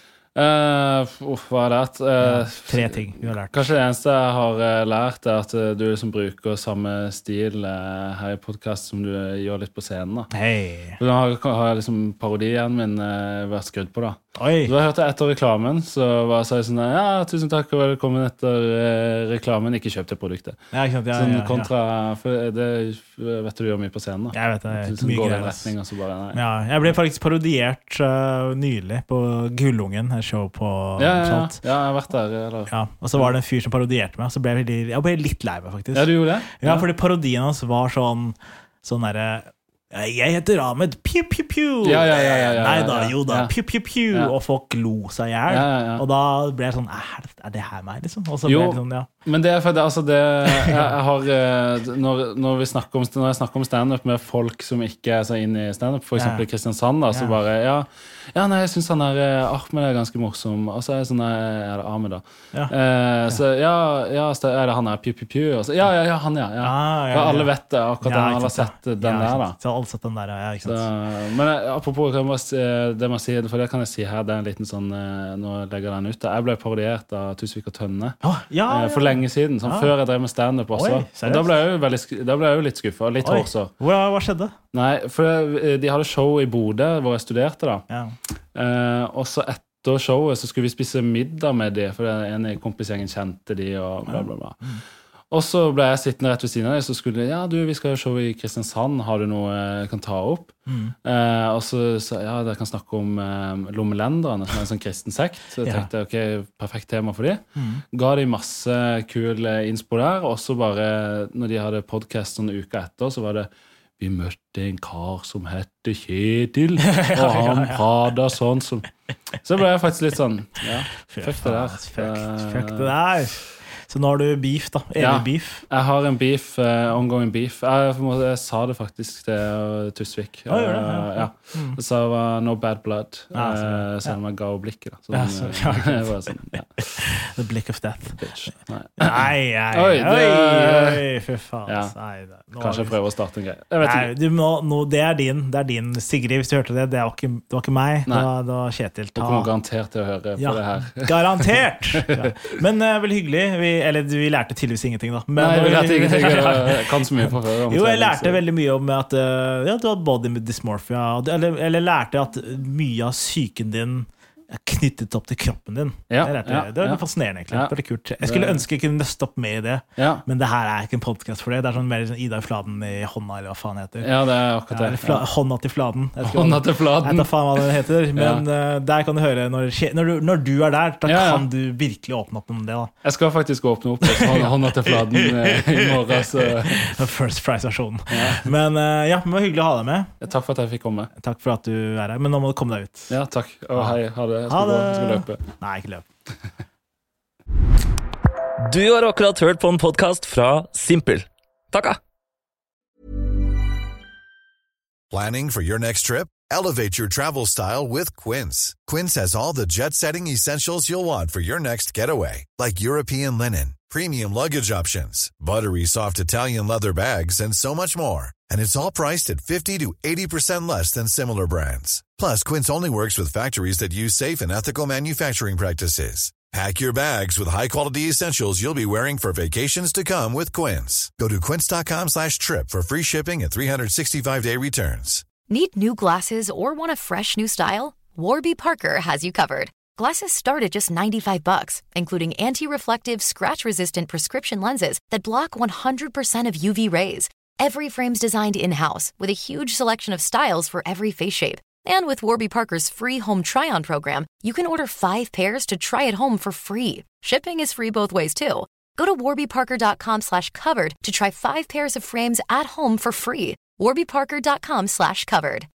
B: Uh, uff, hva har jeg lært? Uh,
A: ja, tre ting vi har lært.
B: Kanskje det eneste jeg har uh, lært er at uh, du liksom bruker samme stil uh, her i podcast som du uh, gjør litt på scenen da.
A: Hei.
B: Så da har, har liksom parodien min uh, vært skrudd på da.
A: Oi.
B: Så da hørte jeg etter reklamen, så var jeg sånn, ja, tusen takk og velkommen etter uh, reklamen, ikke kjøpt det produktet.
A: Ja, ikke sant, ja,
B: sånn
A: ja, ja.
B: kontra, for det vet du gjør mye på scenen da.
A: Jeg vet det, det
B: liksom,
A: mye
B: går
A: greier.
B: Retning, og så bare, nei.
A: Ja, jeg ble faktisk parodiert uh, nylig på Gullungen, her show på
B: ja, ja, ja. ja, jeg har vært der eller?
A: Ja, og så var det en fyr som parodierte meg, så ble jeg, veldig, jeg ble litt lei meg faktisk.
B: Ja, du gjorde det?
A: Ja, ja. Fordi parodien hans var sånn sånn der, jeg heter Ahmed, piu, piu, piu.
B: Ja, ja, ja, ja, ja,
A: nei da, jo da,
B: ja.
A: piu, piu, piu. Ja. Og folk lo seg ihjel.
B: Ja, ja, ja.
A: Og da ble jeg sånn, er, er det her meg, liksom? Og så ble
B: jo,
A: jeg sånn, ja.
B: Men det er for det, altså det, jeg, jeg har, når, når, vi snakker om, når jeg snakker om stand-up med folk som ikke er så inne i stand-up, for eksempel i Kristiansand, da, så bare, ja, ja, nei, jeg synes han er, Ahmed er ganske morsom, og så er det sånn, er det Ahmed da? Ja. Eh, så ja, ja, er det han er, piu, piu, piu, og så, ja, ja, ja, han, ja, ja. Ah, ja, ja. Alle vet det, akkurat ja, den, alle har sett den ja, der da.
A: Så alle har sett den der, ja, ikke sant.
B: Så, men apropos, kan jeg, det må jeg si, for det kan jeg si her, det er en liten sånn, nå legger jeg den ut, jeg ble parodiert av Tusvik og Tønne,
A: oh, ja, ja.
B: for lenge siden, sånn, ja. Før jeg drev med stand-up også. Oi, og da ble jeg jo, veldig, da ble jeg jo litt skuffet, litt hårsår.
A: Hva, hva skjedde?
B: Nei, for de hadde show i Bodø, hvor jeg studerte da.
A: Ja.
B: Eh, og så etter showet så skulle vi spise middag med de, for en i kompisgjengen kjente de, og bla bla bla. Mm. Og så ble jeg sittende rett ved siden av dem, så skulle de, ja du, vi skal ha show i Kristiansand, har du noe jeg kan ta opp? Mm. Eh, og så sa ja, dere kan snakke om eh, Lommelenderne, som er en sånn kristen sekt. Så jeg tenkte, ja. Ok, perfekt tema for de. Mm. Ga de masse kul inspo der, og så bare, når de hadde podcast en uke etter, så var det, vi møtte en kar som hette Kjetil, og han pratet sånn som... Så ble jeg faktisk litt sånn, ja, fuck det der.
A: Fuck, fuck det der. Så nå har du beef da, evig ja, beef.
B: Jeg har en beef, uh, ongoing beef. Jeg, jeg, jeg sa det faktisk til Tusvik.
A: Oh, gjør det, ja.
B: Uh, ja. Mm. Det sa det var no bad blood, ja, så, uh, selv om jeg ga blikket da. Så, ja, så, ja. Var sånn, ja.
A: The blick of death.
B: Bitch. Nei,
A: nei, nei,
B: oi, det,
A: oi, fy faen.
B: Ja.
A: Nei,
B: kanskje jeg prøver å starte en greie. Jeg vet
A: nei,
B: ikke.
A: Du må, no, det er din, det er din. Sigrid, hvis du hørte det, det var ikke, det var ikke meg. Det var, det var Kjetil.
B: Ta... Du kommer garantert til å høre
A: ja,
B: på det her.
A: Garantert! Ja. Men uh, veldig hyggelig. Vi, eller vi lærte tydeligvis ingenting da. Men,
B: nei, vi lærte ingenting. Jeg kan så mye på før.
A: Jo, jeg lærte veldig mye om at uh, ja, du har body dysmorphia, eller, eller lærte at mye av syken din er knyttet opp til kroppen din.
B: Ja,
A: det er,
B: ja,
A: det er
B: ja.
A: fascinerende egentlig.
B: Ja.
A: Det er kult. Jeg skulle ønske jeg kunne nøste opp med i det,
B: ja.
A: Men det her er ikke en podcast for det. Det er sånn mer sånn Ida i Fladen i hånda, eller hva faen heter.
B: Ja, det er akkurat det.
A: Ja, fla, hånda til Fladen.
B: Hånda til Fladen.
A: Jeg vet ikke faen hva det heter, men ja. uh, der kan du høre, når, når, du, når du er der, da ja, ja. Kan du virkelig åpne opp om det da.
B: Jeg skal faktisk åpne opp hånda, hånda til Fladen uh, i morgen, så...
A: First price-versjonen. Ja. Men uh, ja, det var hyggelig å ha deg med.
B: Takk for at jeg fikk komme.
A: Takk for at du er her, men nå må du komme deg ut.
B: Ja, takk. Og hei, ha det. Jeg skal, gå, jeg skal løpe.
A: Nei, ikke løp.
H: Du har akkurat hørt på en podcast fra Simpel. Takka!
I: Planning for your next trip? Elevate your travel style with Quince. Quince has all the jet-setting essentials you'll want for your next getaway, like European linen, premium luggage options, buttery soft Italian leather bags, and so much more. And it's all priced at fifty to eighty percent less than similar brands. Plus, Quince only works with factories that use safe and ethical manufacturing practices. Pack your bags with high-quality essentials you'll be wearing for vacations to come with Quince. Go to quince.com slash trip for free shipping and three sixty-five day returns.
J: Need new glasses or want a fresh new style? Warby Parker has you covered. Glasses start at just ninety-five bucks, including anti-reflective, scratch-resistant prescription lenses that block one hundred percent of U V rays. Every frame's designed in-house with a huge selection of styles for every face shape. And with Warby Parker's free home try-on program, you can order five pairs to try at home for free. Shipping is free both ways, too. Go to warbyparker.com slash covered to try five pairs of frames at home for free. warbyparker.com slash covered.